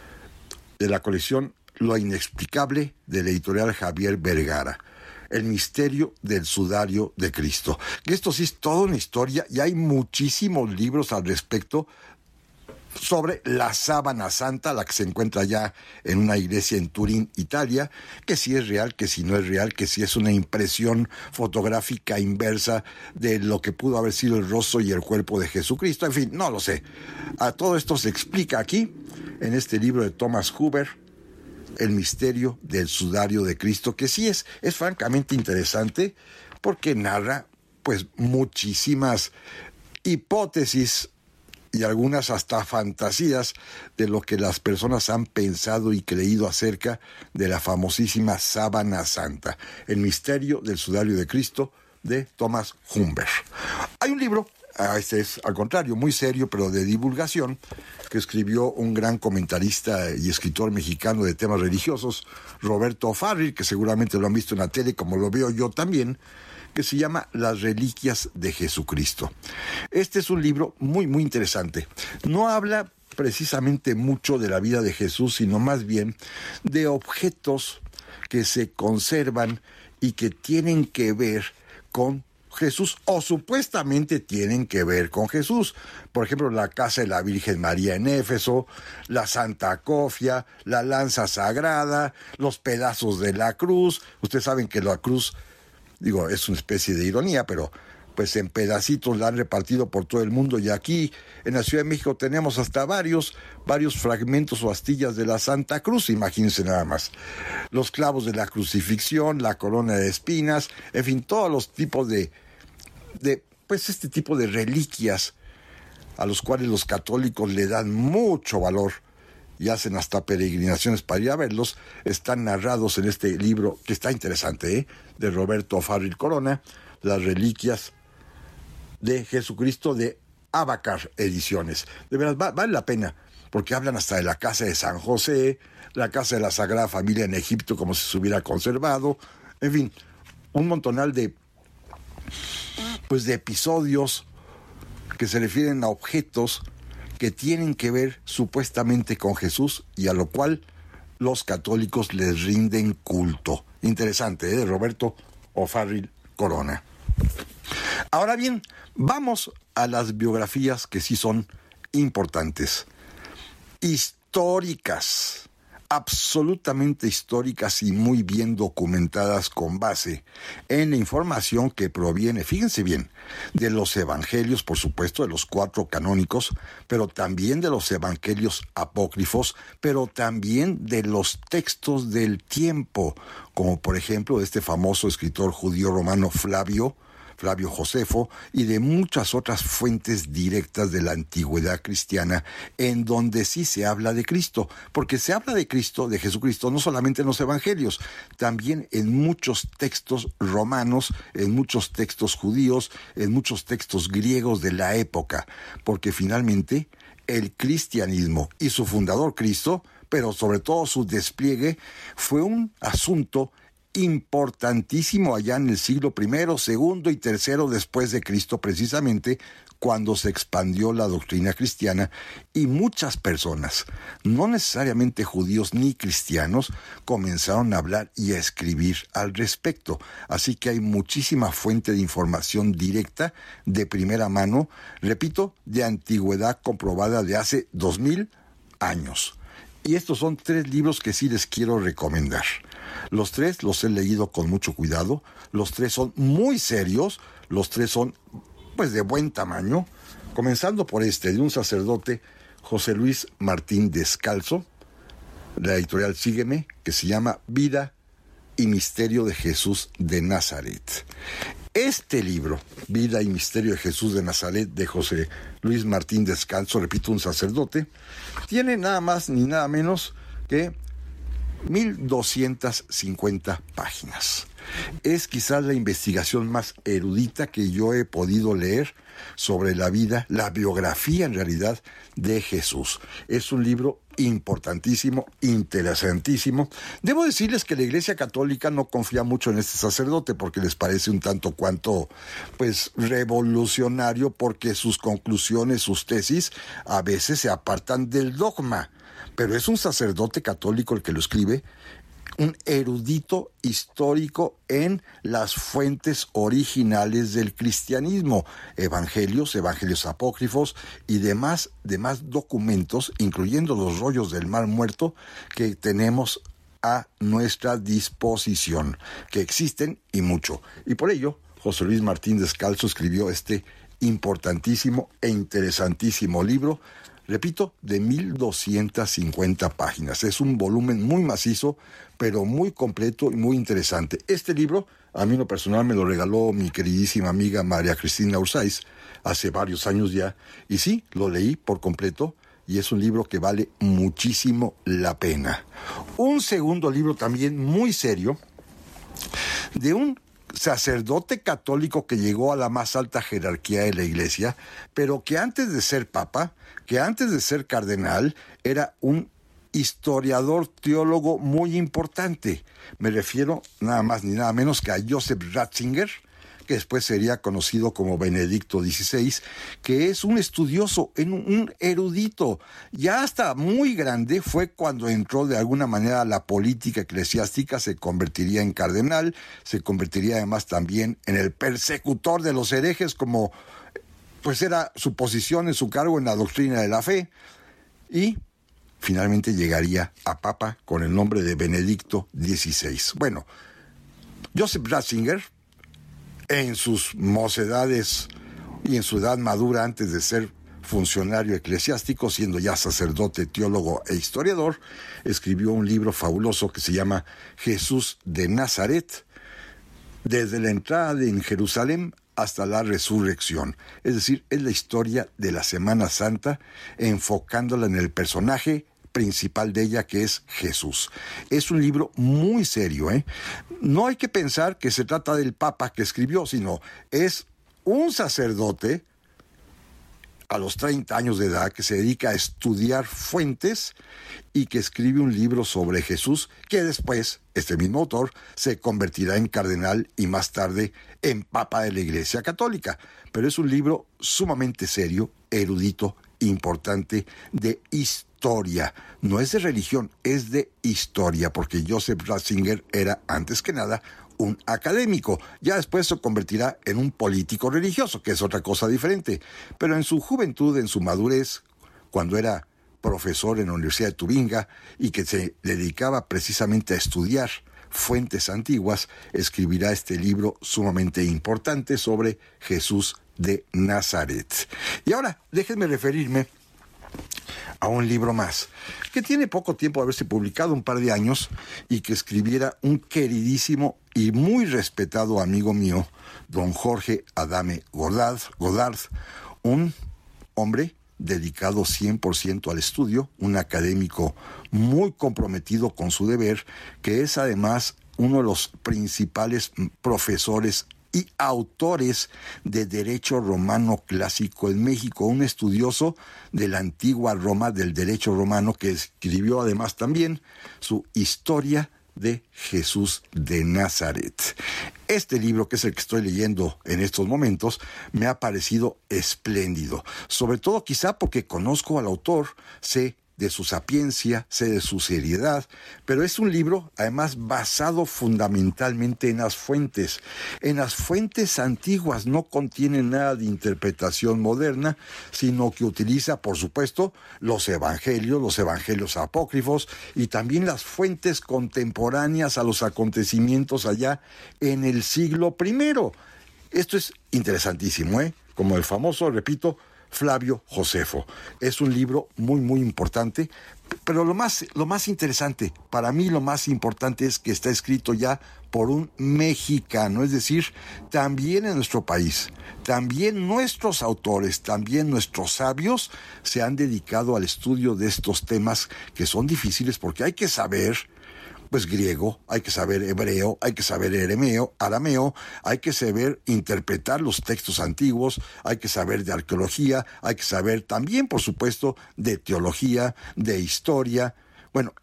de la colección Lo inexplicable de la editorial Javier Vergara. El misterio del sudario de Cristo. Que esto sí es toda una historia y hay muchísimos libros al respecto sobre la sábana santa, la que se encuentra ya en una iglesia en Turín, Italia, que si es real, que si no es real, que si es una impresión fotográfica inversa de lo que pudo haber sido el rostro y el cuerpo de Jesucristo. En fin, no lo sé. A todo esto se explica aquí, en este libro de Thomas Huber, El misterio del sudario de Cristo, que sí es, es francamente interesante porque narra pues muchísimas hipótesis y algunas hasta fantasías de lo que las personas han pensado y creído acerca de la famosísima sábana santa, El misterio del sudario de Cristo, de Thomas Huber. Hay un libro este es al contrario, muy serio, pero de divulgación, que escribió un gran comentarista y escritor mexicano de temas religiosos, Roberto O'Farrill, que seguramente lo han visto en la tele, como lo veo yo también, que se llama Las Reliquias de Jesucristo. Este es un libro muy, muy interesante. No habla precisamente mucho de la vida de Jesús, sino más bien de objetos que se conservan y que tienen que ver con Jesús, o supuestamente tienen que ver con Jesús. Por ejemplo, la casa de la Virgen María en Éfeso, la Santa Cofia, la lanza sagrada, los pedazos de la cruz. Ustedes saben que la cruz, digo, es una especie de ironía, pero pues en pedacitos la han repartido por todo el mundo, y aquí en la Ciudad de México tenemos hasta varios, varios fragmentos o astillas de la Santa Cruz, imagínense nada más. Los clavos de la crucifixión, la corona de espinas, en fin, todos los tipos de, de pues este tipo de reliquias a los cuales los católicos le dan mucho valor y hacen hasta peregrinaciones para ir a verlos, están narrados en este libro que está interesante, ¿eh? De Roberto O'Farrill Corona, Las Reliquias de Jesucristo, de Abacar Ediciones. De verdad, va, vale la pena, porque hablan hasta de la casa de San José, la casa de la Sagrada Familia en Egipto, como si se hubiera conservado, en fin, un montonal de, pues de episodios que se refieren a objetos que tienen que ver supuestamente con Jesús y a lo cual los católicos les rinden culto. Interesante, ¿eh? De Roberto O'Farrill Corona. Ahora bien, vamos a las biografías que sí son importantes, históricas, absolutamente históricas y muy bien documentadas con base en la información que proviene, fíjense bien, de los evangelios, por supuesto, de los cuatro canónicos, pero también de los evangelios apócrifos, pero también de los textos del tiempo, como por ejemplo de este famoso escritor judío romano Flavio, Flavio Josefo, y de muchas otras fuentes directas de la antigüedad cristiana, en donde sí se habla de Cristo, porque se habla de Cristo, de Jesucristo, no solamente en los evangelios, también en muchos textos romanos, en muchos textos judíos, en muchos textos griegos de la época, porque finalmente el cristianismo y su fundador Cristo, pero sobre todo su despliegue, fue un asunto importantísimo allá en el siglo primero, segundo y tercero después de Cristo, precisamente cuando se expandió la doctrina cristiana, y muchas personas, no necesariamente judíos ni cristianos, comenzaron a hablar y a escribir al respecto. Así que hay muchísima fuente de información directa, de primera mano, repito, de antigüedad comprobada de hace dos mil años. Y estos son tres libros que sí les quiero recomendar. Los tres los he leído con mucho cuidado, los tres son muy serios, los tres son pues de buen tamaño, comenzando por este, de un sacerdote, José Luis Martín Descalzo, la editorial Sígueme, que se llama Vida y Misterio de Jesús de Nazaret. Este libro, Vida y Misterio de Jesús de Nazaret, de José Luis Martín Descalzo, repito, un sacerdote, tiene nada más ni nada menos que mil doscientas cincuenta páginas. Es quizás la investigación más erudita que yo he podido leer sobre la vida, la biografía en realidad de Jesús. Es un libro importantísimo, interesantísimo. Debo decirles que la Iglesia Católica no confía mucho en este sacerdote porque les parece un tanto cuanto, pues, revolucionario, porque sus conclusiones, sus tesis, a veces se apartan del dogma. Pero es un sacerdote católico el que lo escribe, un erudito histórico en las fuentes originales del cristianismo, evangelios, evangelios apócrifos y demás, demás documentos, incluyendo los rollos del Mar Muerto que tenemos a nuestra disposición, que existen y mucho. Y por ello, José Luis Martín Descalzo escribió este importantísimo e interesantísimo libro, repito, de mil doscientas cincuenta páginas. Es un volumen muy macizo, pero muy completo y muy interesante. Este libro, a mí en lo personal, me lo regaló mi queridísima amiga María Cristina Ursáiz hace varios años ya, y sí, lo leí por completo, y es un libro que vale muchísimo la pena. Un segundo libro también muy serio, de un sacerdote católico que llegó a la más alta jerarquía de la Iglesia, pero que antes de ser papa, que antes de ser cardenal, era un historiador, teólogo muy importante. Me refiero nada más ni nada menos que a Joseph Ratzinger, que después sería conocido como Benedicto dieciséis, que es un estudioso, un erudito. Ya hasta muy grande fue cuando entró de alguna manera a la política eclesiástica, se convertiría en cardenal, se convertiría además también en el persecutor de los herejes, como pues era su posición en su cargo en la doctrina de la fe, y finalmente llegaría a papa con el nombre de Benedicto dieciséis. Bueno, Joseph Ratzinger, en sus mocedades y en su edad madura antes de ser funcionario eclesiástico, siendo ya sacerdote, teólogo e historiador, escribió un libro fabuloso que se llama Jesús de Nazaret, desde la entrada en Jerusalén hasta la resurrección. Es decir, es la historia de la Semana Santa, enfocándola en el personaje principal de ella, que es Jesús. Es un libro muy serio, ¿eh? No hay que pensar que se trata del Papa que escribió, sino es un sacerdote a los treinta años de edad que se dedica a estudiar fuentes y que escribe un libro sobre Jesús, que después, este mismo autor, se convertirá en cardenal y más tarde en Papa de la Iglesia Católica. Pero es un libro sumamente serio, erudito, importante, de historia. Historia, no es de religión, es de historia, porque Joseph Ratzinger era, antes que nada, un académico. Ya después se convertirá en un político religioso, que es otra cosa diferente. Pero en su juventud, en su madurez, cuando era profesor en la Universidad de Tubinga y que se dedicaba precisamente a estudiar fuentes antiguas, escribirá este libro sumamente importante sobre Jesús de Nazaret. Y ahora, déjenme referirme a un libro más, que tiene poco tiempo de haberse publicado, un par de años, y que escribiera un queridísimo y muy respetado amigo mío, don Jorge Adame Godard, Godard, un hombre dedicado cien por ciento al estudio, un académico muy comprometido con su deber, que es además uno de los principales profesores y autores de derecho romano clásico en México, un estudioso de la antigua Roma, del derecho romano, que escribió además también su Historia de Jesús de Nazaret. Este libro, que es el que estoy leyendo en estos momentos, me ha parecido espléndido, sobre todo quizá porque conozco al autor, sé de su sapiencia, sé de su seriedad, pero es un libro además basado fundamentalmente en las fuentes. En las fuentes antiguas, no contiene nada de interpretación moderna, sino que utiliza, por supuesto, los evangelios, los evangelios apócrifos y también las fuentes contemporáneas a los acontecimientos allá en el siglo primero. Esto es interesantísimo, ¿eh? Como el famoso, repito, Flavio Josefo. Es un libro muy, muy importante, pero lo más, lo más interesante, para mí lo más importante es que está escrito ya por un mexicano, es decir, también en nuestro país, también nuestros autores, también nuestros sabios se han dedicado al estudio de estos temas que son difíciles porque hay que saber pues griego, hay que saber hebreo, hay que saber arameo, arameo, hay que saber interpretar los textos antiguos, hay que saber de arqueología, hay que saber también, por supuesto, de teología, de historia. Bueno,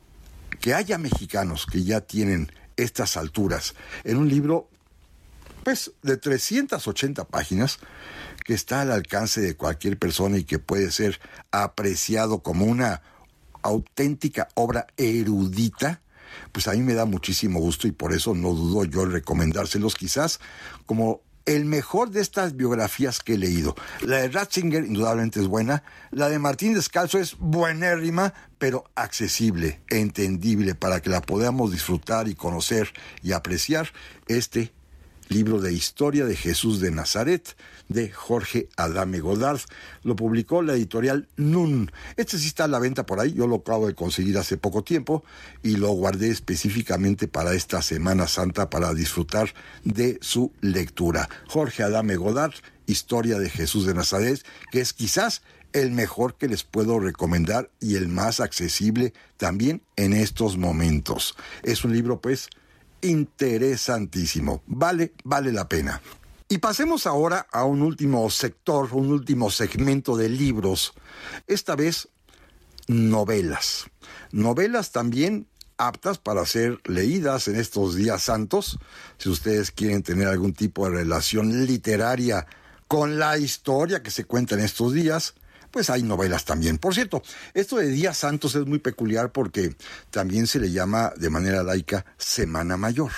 que haya mexicanos que ya tienen estas alturas en un libro, pues, de trescientas ochenta páginas, que está al alcance de cualquier persona y que puede ser apreciado como una auténtica obra erudita, pues a mí me da muchísimo gusto y por eso no dudo yo en recomendárselos quizás como el mejor de estas biografías que he leído. La de Ratzinger indudablemente es buena, la de Martín Descalzo es buenérrima, pero accesible, entendible, para que la podamos disfrutar y conocer y apreciar. Este libro de Historia de Jesús de Nazaret, de Jorge Adame Godard, lo publicó la editorial Nun. Este sí está a la venta por ahí, yo lo acabo de conseguir hace poco tiempo y lo guardé específicamente para esta Semana Santa para disfrutar de su lectura. Jorge Adame Godard, Historia de Jesús de Nazaret, que es quizás el mejor que les puedo recomendar y el más accesible también en estos momentos. Es un libro, pues, interesantísimo. Vale, vale la pena. Y pasemos ahora a un último sector, un último segmento de libros. Esta vez, novelas. Novelas también aptas para ser leídas en estos días santos. Si ustedes quieren tener algún tipo de relación literaria con la historia que se cuenta en estos días, pues hay novelas también. Por cierto, esto de días santos es muy peculiar porque también se le llama de manera laica Semana Mayor.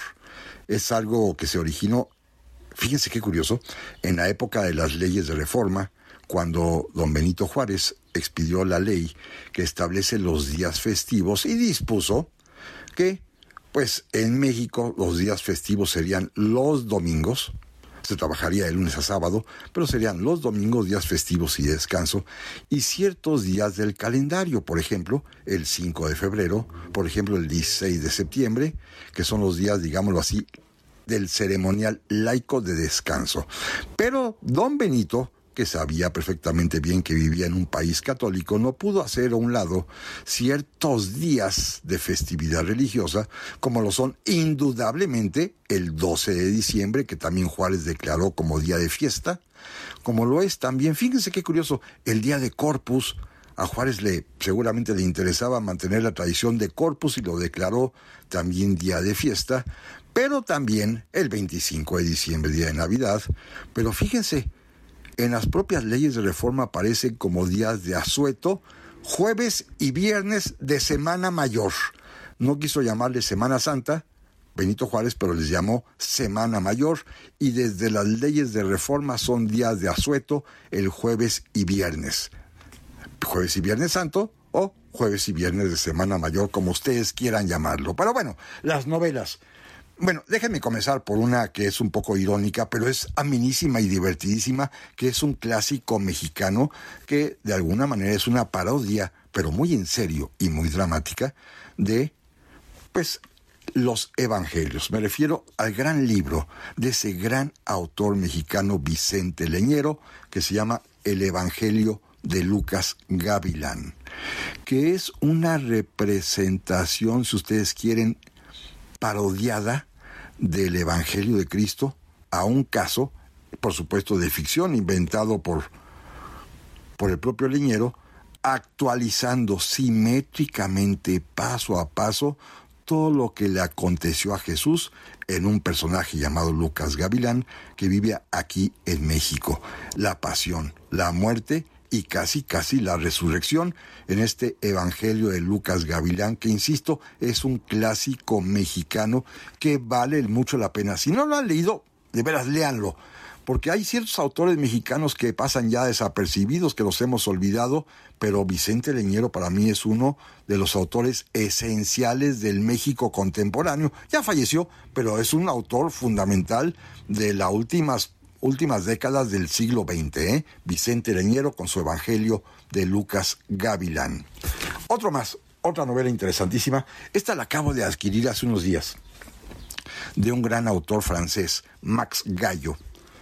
Es algo que se originó, fíjense qué curioso, en la época de las leyes de reforma, cuando don Benito Juárez expidió la ley que establece los días festivos y dispuso que, pues, en México los días festivos serían los domingos. Se trabajaría de lunes a sábado, pero serían los domingos días festivos y de descanso, y ciertos días del calendario, por ejemplo, el cinco de febrero, por ejemplo, el dieciséis de septiembre, que son los días, digámoslo así, del ceremonial laico de descanso. Pero don Benito, que sabía perfectamente bien que vivía en un país católico, no pudo hacer a un lado ciertos días de festividad religiosa, como lo son indudablemente el doce de diciembre, que también Juárez declaró como día de fiesta, como lo es también, fíjense qué curioso, el día de Corpus. A Juárez le seguramente le interesaba mantener la tradición de Corpus y lo declaró también día de fiesta, pero también el veinticinco de diciembre, día de Navidad. Pero fíjense, en las propias leyes de reforma aparecen como días de asueto, jueves y viernes de Semana Mayor. No quiso llamarle Semana Santa Benito Juárez, pero les llamó Semana Mayor, y desde las leyes de reforma son días de asueto el jueves y viernes. Jueves y Viernes Santo o jueves y viernes de Semana Mayor, como ustedes quieran llamarlo. Pero bueno, las novelas. Bueno, déjenme comenzar por una que es un poco irónica, pero es amenísima y divertidísima, que es un clásico mexicano que de alguna manera es una parodia, pero muy en serio y muy dramática, de, pues, los evangelios. Me refiero al gran libro de ese gran autor mexicano Vicente Leñero, que se llama El Evangelio de Lucas Gavilán, que es una representación, si ustedes quieren, parodiada del Evangelio de Cristo a un caso, por supuesto, de ficción inventado por, por el propio Leñero, actualizando simétricamente, paso a paso, todo lo que le aconteció a Jesús en un personaje llamado Lucas Gavilán, que vive aquí en México. La pasión, la muerte y casi, casi la resurrección en este Evangelio de Lucas Gavilán, que, insisto, es un clásico mexicano que vale mucho la pena. Si no lo han leído, de veras, léanlo, porque hay ciertos autores mexicanos que pasan ya desapercibidos, que los hemos olvidado, pero Vicente Leñero para mí es uno de los autores esenciales del México contemporáneo. Ya falleció, pero es un autor fundamental de las últimas últimas décadas del siglo veinte, ¿eh? Vicente Leñero con su Evangelio de Lucas Gavilán. Otro más, otra novela interesantísima. Esta la acabo de adquirir hace unos días, de un gran autor francés, Max Gallo,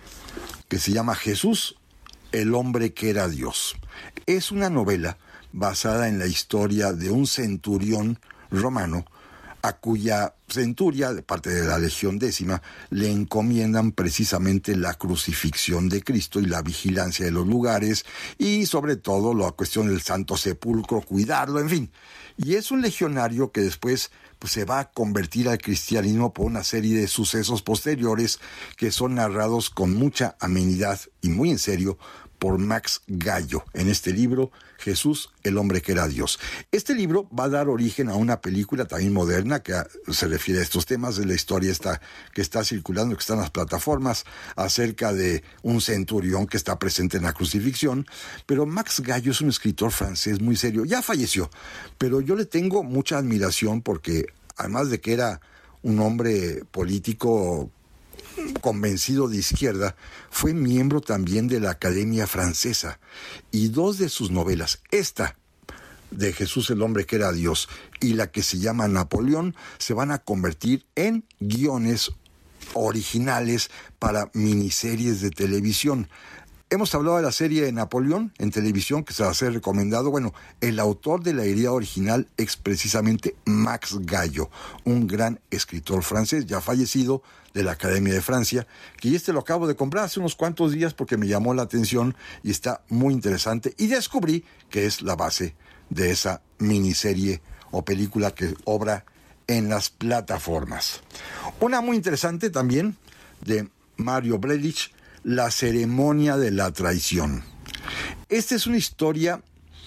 que se llama Jesús, el hombre que era Dios. Es una novela basada en la historia de un centurión romano a cuya centuria, de parte de la Legión Décima, le encomiendan precisamente la crucifixión de Cristo y la vigilancia de los lugares, y sobre todo la cuestión del Santo Sepulcro, cuidarlo, en fin. Y es un legionario que después pues, se va a convertir al cristianismo por una serie de sucesos posteriores que son narrados con mucha amenidad y muy en serio por Max Gallo en este libro, Jesús, el hombre que era Dios. Este libro va a dar origen a una película también moderna que se refiere a estos temas, de la historia esta que está circulando, que está en las plataformas, acerca de un centurión que está presente en la crucifixión. Pero Max Gallo es un escritor francés muy serio, ya falleció, pero yo le tengo mucha admiración porque, además de que era un hombre político convencido de izquierda, fue miembro también de la Academia Francesa, y dos de sus novelas, esta de Jesús el hombre que era Dios y la que se llama Napoleón, se van a convertir en guiones originales para miniseries de televisión. Hemos hablado de la serie de Napoleón en televisión, que se va a ser recomendado. Bueno, el autor de la idea original es precisamente Max Gallo, un gran escritor francés, ya fallecido, de la Academia de Francia, que este lo acabo de comprar hace unos cuantos días porque me llamó la atención y está muy interesante. Y descubrí que es la base de esa miniserie o película que obra en las plataformas. Una muy interesante también de Mario Brelich, La ceremonia de la traición. Esta es una historia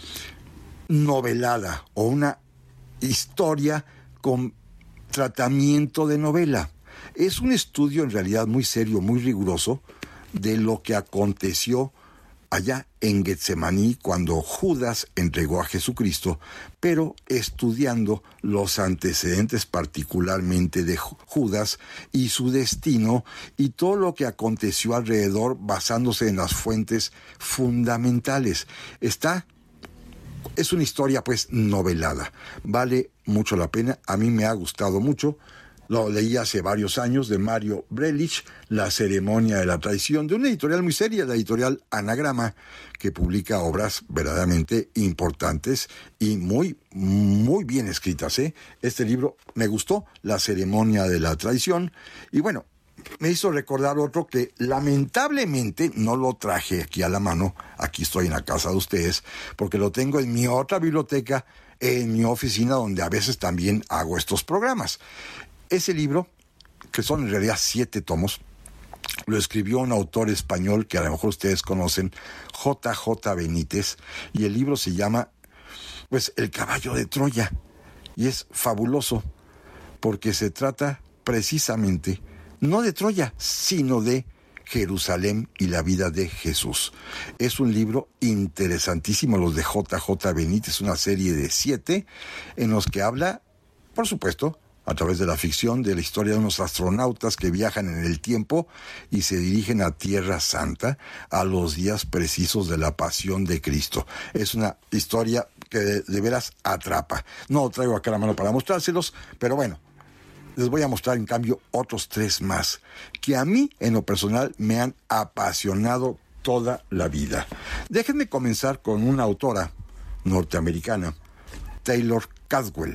novelada o una historia con tratamiento de novela. Es un estudio en realidad muy serio, muy riguroso de lo que aconteció allá en Getsemaní cuando Judas entregó a Jesucristo, pero estudiando los antecedentes particularmente de Judas y su destino y todo lo que aconteció alrededor basándose en las fuentes fundamentales. Está, es una historia pues novelada, vale mucho la pena, a mí me ha gustado mucho. Lo leí hace varios años, de Mario Brelich, La ceremonia de la traición, de una editorial muy seria, la editorial Anagrama, que publica obras verdaderamente importantes y muy, muy bien escritas, ¿eh? Este libro me gustó, La ceremonia de la traición, y bueno, me hizo recordar otro que lamentablemente no lo traje aquí a la mano, aquí estoy en la casa de ustedes, porque lo tengo en mi otra biblioteca, en mi oficina, donde a veces también hago estos programas. Ese libro, que son en realidad siete tomos, lo escribió un autor español que a lo mejor ustedes conocen, J J Benítez, y el libro se llama, pues, El caballo de Troya, y es fabuloso, porque se trata precisamente, no de Troya, sino de Jerusalén y la vida de Jesús. Es un libro interesantísimo, los de J J Benítez, una serie de siete, en los que habla, por supuesto, a través de la ficción, de la historia de unos astronautas que viajan en el tiempo y se dirigen a Tierra Santa a los días precisos de la pasión de Cristo. Es una historia que de, de veras atrapa. No lo traigo acá a la mano para mostrárselos, pero bueno, les voy a mostrar en cambio otros tres más, que a mí en lo personal me han apasionado toda la vida. Déjenme comenzar con una autora norteamericana, Taylor Caldwell.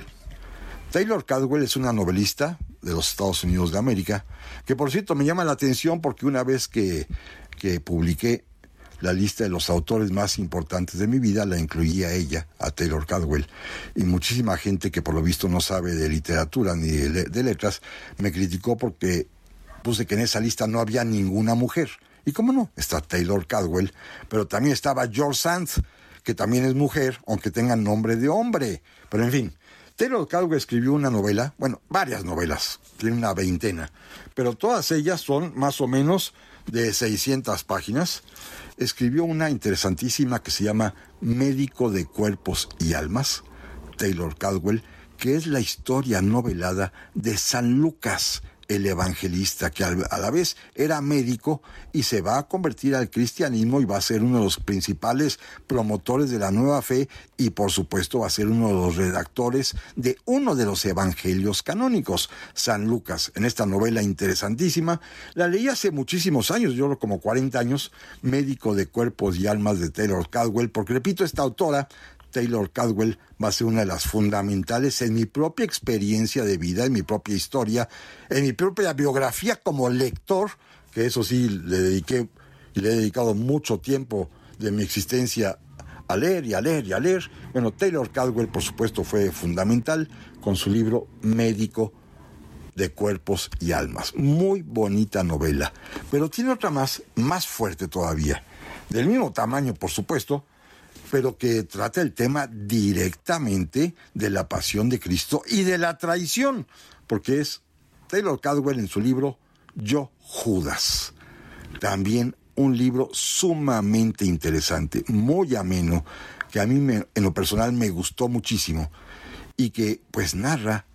Taylor Caldwell es una novelista de los Estados Unidos de América, que por cierto me llama la atención porque una vez que, que publiqué la lista de los autores más importantes de mi vida, la incluí a ella, a Taylor Caldwell, y muchísima gente que por lo visto no sabe de literatura ni de, de letras, me criticó porque puse que en esa lista no había ninguna mujer. Y cómo no, está Taylor Caldwell, pero también estaba George Sand, que también es mujer, aunque tenga nombre de hombre, pero en fin. Taylor Caldwell escribió una novela, bueno, varias novelas, tiene una veintena, pero todas ellas son más o menos de seiscientas páginas. Escribió una interesantísima que se llama Médico de Cuerpos y Almas, Taylor Caldwell, que es la historia novelada de San Lucas, el evangelista, que a la vez era médico y se va a convertir al cristianismo y va a ser uno de los principales promotores de la nueva fe y por supuesto va a ser uno de los redactores de uno de los evangelios canónicos, San Lucas. En esta novela interesantísima, la leí hace muchísimos años, yo creo como cuarenta años, Médico de Cuerpos y Almas de Taylor Caldwell, porque repito, esta autora Taylor Caldwell va a ser una de las fundamentales en mi propia experiencia de vida, en mi propia historia, en mi propia biografía como lector, que eso sí le dediqué y le he dedicado mucho tiempo de mi existencia a leer y a leer y a leer. Bueno, Taylor Caldwell, por supuesto, fue fundamental con su libro Médico de Cuerpos y Almas. Muy bonita novela, pero tiene otra más, más fuerte todavía, del mismo tamaño, por supuesto, pero que trata el tema directamente de la pasión de Cristo y de la traición, porque es Taylor Caldwell en su libro Yo, Judas. También un libro sumamente interesante, muy ameno, que a mí me, en lo personal me gustó muchísimo, y que pues narra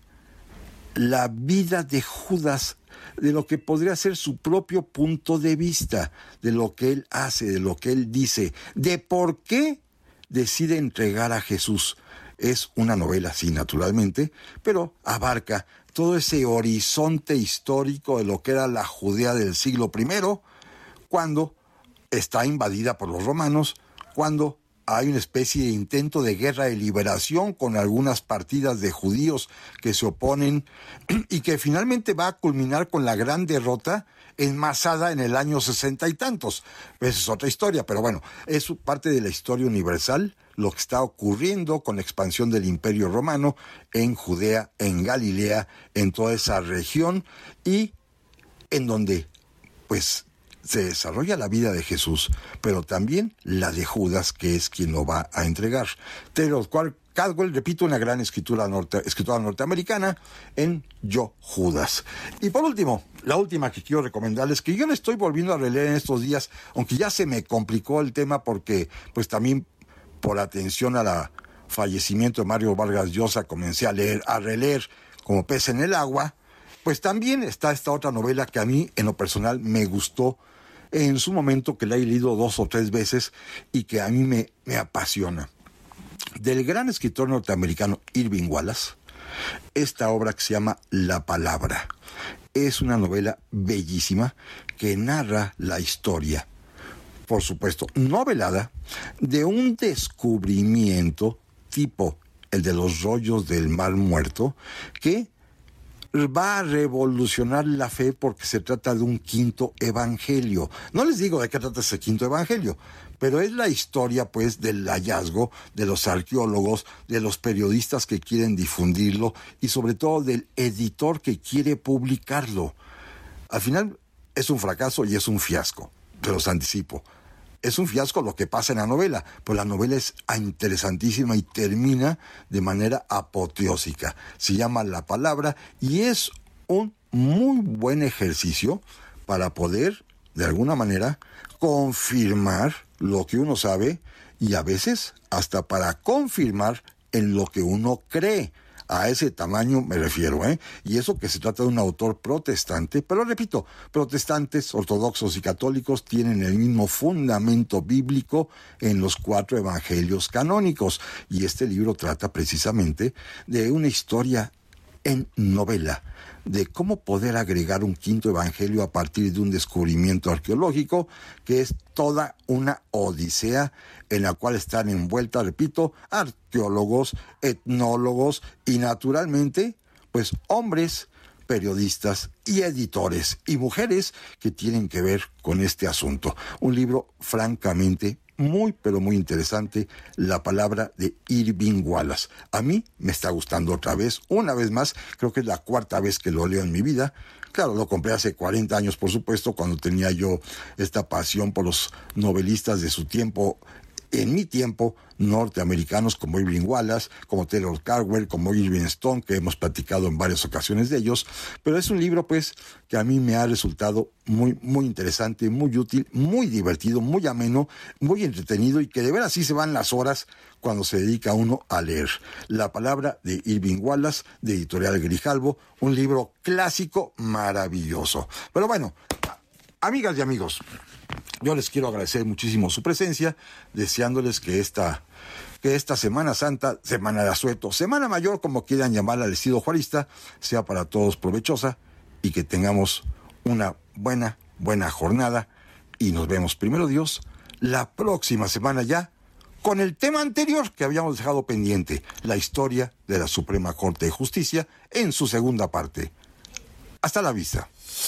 la vida de Judas, de lo que podría ser su propio punto de vista, de lo que él hace, de lo que él dice, de por qué decide entregar a Jesús. Es una novela, sí, naturalmente, pero abarca todo ese horizonte histórico de lo que era la Judea del siglo primero, cuando está invadida por los romanos cuando hay una especie de intento de guerra de liberación con algunas partidas de judíos que se oponen y que finalmente va a culminar con la gran derrota en Masada en el año sesenta y tantos. Esa es otra historia, pero bueno, es parte de la historia universal lo que está ocurriendo con la expansión del Imperio Romano en Judea, en Galilea, en toda esa región y en donde, pues, se desarrolla la vida de Jesús, pero también la de Judas, que es quien lo va a entregar. Taylor Caldwell, repito, una gran escritura norte, escritora norteamericana en Yo, Judas. Y por último, la última que quiero recomendarles, que yo la estoy volviendo a releer en estos días, aunque ya se me complicó el tema porque, pues también por atención a la fallecimiento de Mario Vargas Llosa, comencé a leer, a releer como pez en el agua. Pues también está esta otra novela que a mí, en lo personal, me gustó en su momento, que la he leído dos o tres veces y que a mí me, me apasiona. Del gran escritor norteamericano Irving Wallace, esta obra que se llama La Palabra. Es una novela bellísima que narra la historia, por supuesto, novelada, de un descubrimiento tipo el de los rollos del Mar Muerto, que va a revolucionar la fe porque se trata de un quinto evangelio. No les digo de qué trata ese quinto evangelio, pero es la historia, pues, del hallazgo de los arqueólogos, de los periodistas que quieren difundirlo y sobre todo del editor que quiere publicarlo. Al final es un fracaso y es un fiasco, se los anticipo. Es un fiasco lo que pasa en la novela, pero la novela es interesantísima y termina de manera apoteósica. Se llama La Palabra y es un muy buen ejercicio para poder, de alguna manera, confirmar lo que uno sabe y a veces hasta para confirmar en lo que uno cree. A ese tamaño me refiero, ¿eh? Y eso que se trata de un autor protestante, pero repito, protestantes, ortodoxos y católicos tienen el mismo fundamento bíblico en los cuatro evangelios canónicos. Y este libro trata precisamente de una historia en novela, de cómo poder agregar un quinto evangelio a partir de un descubrimiento arqueológico, que es toda una odisea en la cual están envueltas, repito, arqueólogos, etnólogos y naturalmente, pues hombres, periodistas y editores y mujeres que tienen que ver con este asunto. Un libro francamente muy, pero muy interesante, La Palabra de Irving Wallace. A mí me está gustando otra vez, una vez más, creo que es la cuarta vez que lo leo en mi vida. Claro, lo compré hace cuarenta años, por supuesto, cuando tenía yo esta pasión por los novelistas de su tiempo, en mi tiempo, norteamericanos como Irving Wallace, como Taylor Caldwell, como Irving Stone, que hemos platicado en varias ocasiones de ellos, pero es un libro, pues, que a mí me ha resultado muy, muy interesante, muy útil, muy divertido, muy ameno, muy entretenido y que de veras sí se van las horas cuando se dedica uno a leer. La Palabra de Irving Wallace, de Editorial Grijalbo, un libro clásico maravilloso. Pero bueno, amigas y amigos, yo les quiero agradecer muchísimo su presencia, deseándoles que esta, que esta Semana Santa, Semana de Asueto, Semana Mayor, como quieran llamarla al estilo juarista, sea para todos provechosa y que tengamos una buena, buena jornada. Y nos vemos, primero Dios, la próxima semana ya con el tema anterior que habíamos dejado pendiente, la historia de la Suprema Corte de Justicia en su segunda parte. Hasta la vista.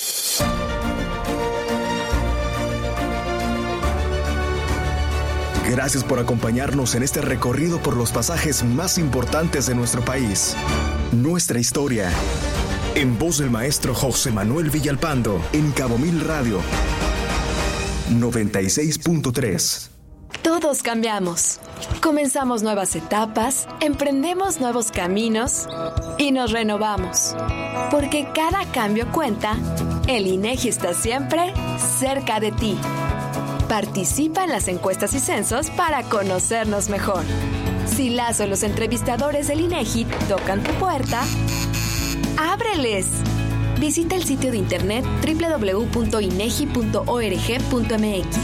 Gracias por acompañarnos en este recorrido por los pasajes más importantes de nuestro país. Nuestra historia. En voz del maestro José Manuel Villalpando, en Cabo Mil Radio. noventa y seis punto tres. Todos cambiamos. Comenzamos nuevas etapas, emprendemos nuevos caminos y nos renovamos. Porque cada cambio cuenta, el INEGI está siempre cerca de ti. Participa en las encuestas y censos para conocernos mejor. Si las o los entrevistadores del INEGI tocan tu puerta, ¡ábreles! Visita el sitio de internet doble u doble u doble u punto inegi punto org punto m x.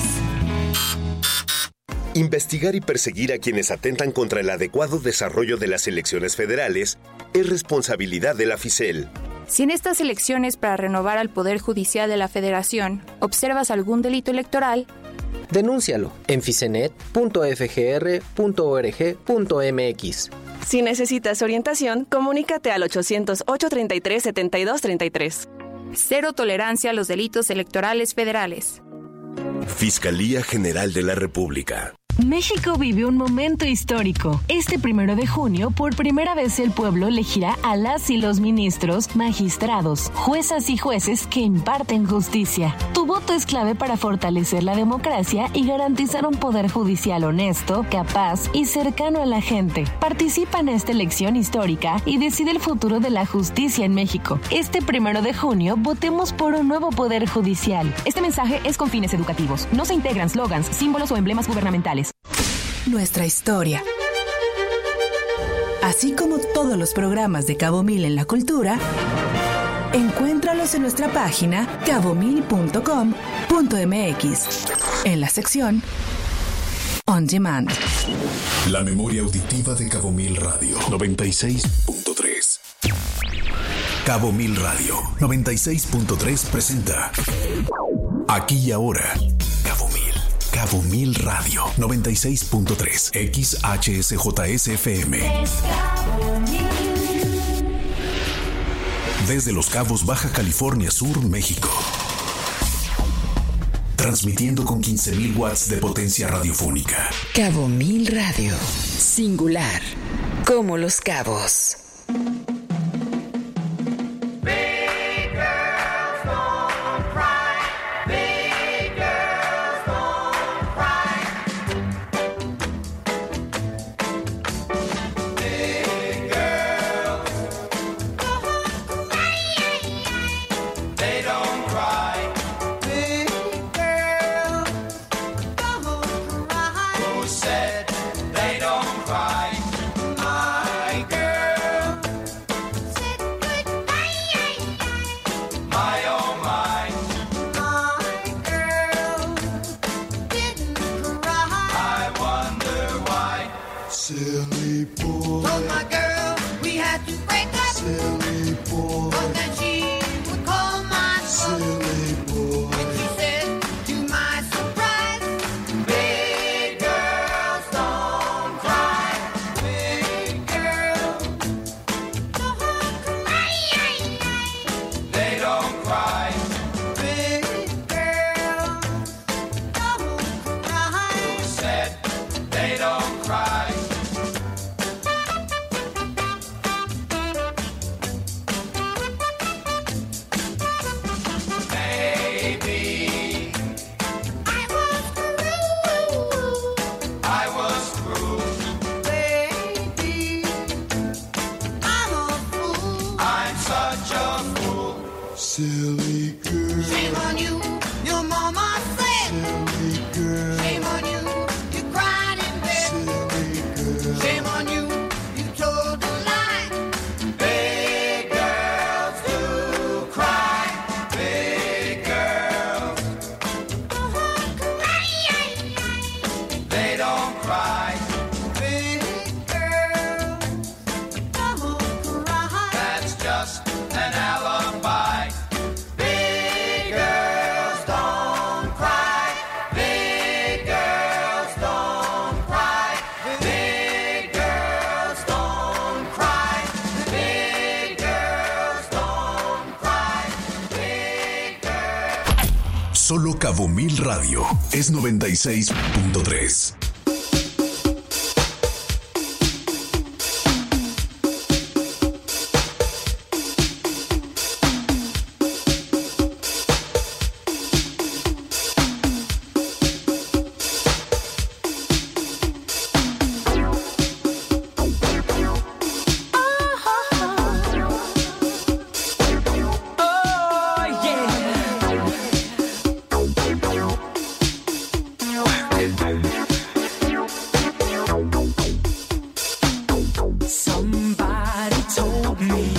Investigar y perseguir a quienes atentan contra el adecuado desarrollo de las elecciones federales es responsabilidad de la FICEL. Si en estas elecciones para renovar al Poder Judicial de la Federación observas algún delito electoral, Denúncialo en ficenet punto f g r punto org punto m x. Si necesitas orientación, comunícate al ochocientos, ochocientos treinta y tres, setenta y dos treinta y tres. Cero tolerancia a los delitos electorales federales. Fiscalía General de la República. México vive un momento histórico. Este primero de junio, por primera vez el pueblo elegirá a las y los ministros, magistrados, juezas y jueces que imparten justicia. Tu voto es clave para fortalecer la democracia y garantizar un poder judicial honesto, capaz y cercano a la gente. Participa en esta elección histórica y decide el futuro de la justicia en México. Este primero de junio, votemos por un nuevo poder judicial. Este mensaje es con fines educativos. No se integran slogans, símbolos o emblemas gubernamentales. Nuestra historia. Así como todos los programas de Cabo Mil en la cultura, encuéntralos en nuestra página cabo mil punto com punto m x, en la sección On Demand. La memoria auditiva de Cabo Mil Radio noventa y seis punto tres. Cabo Mil Radio noventa y seis punto tres presenta Aquí y Ahora. Cabo Mil. Cabo Mil Radio noventa y seis punto tres. X H S J S F M. Desde Los Cabos, Baja California Sur, México. Transmitiendo con quince mil watts de potencia radiofónica. Cabo Mil Radio. Singular. Como Los Cabos. Solo Cabo Mil Radio es noventa y seis punto tres. Somebody told me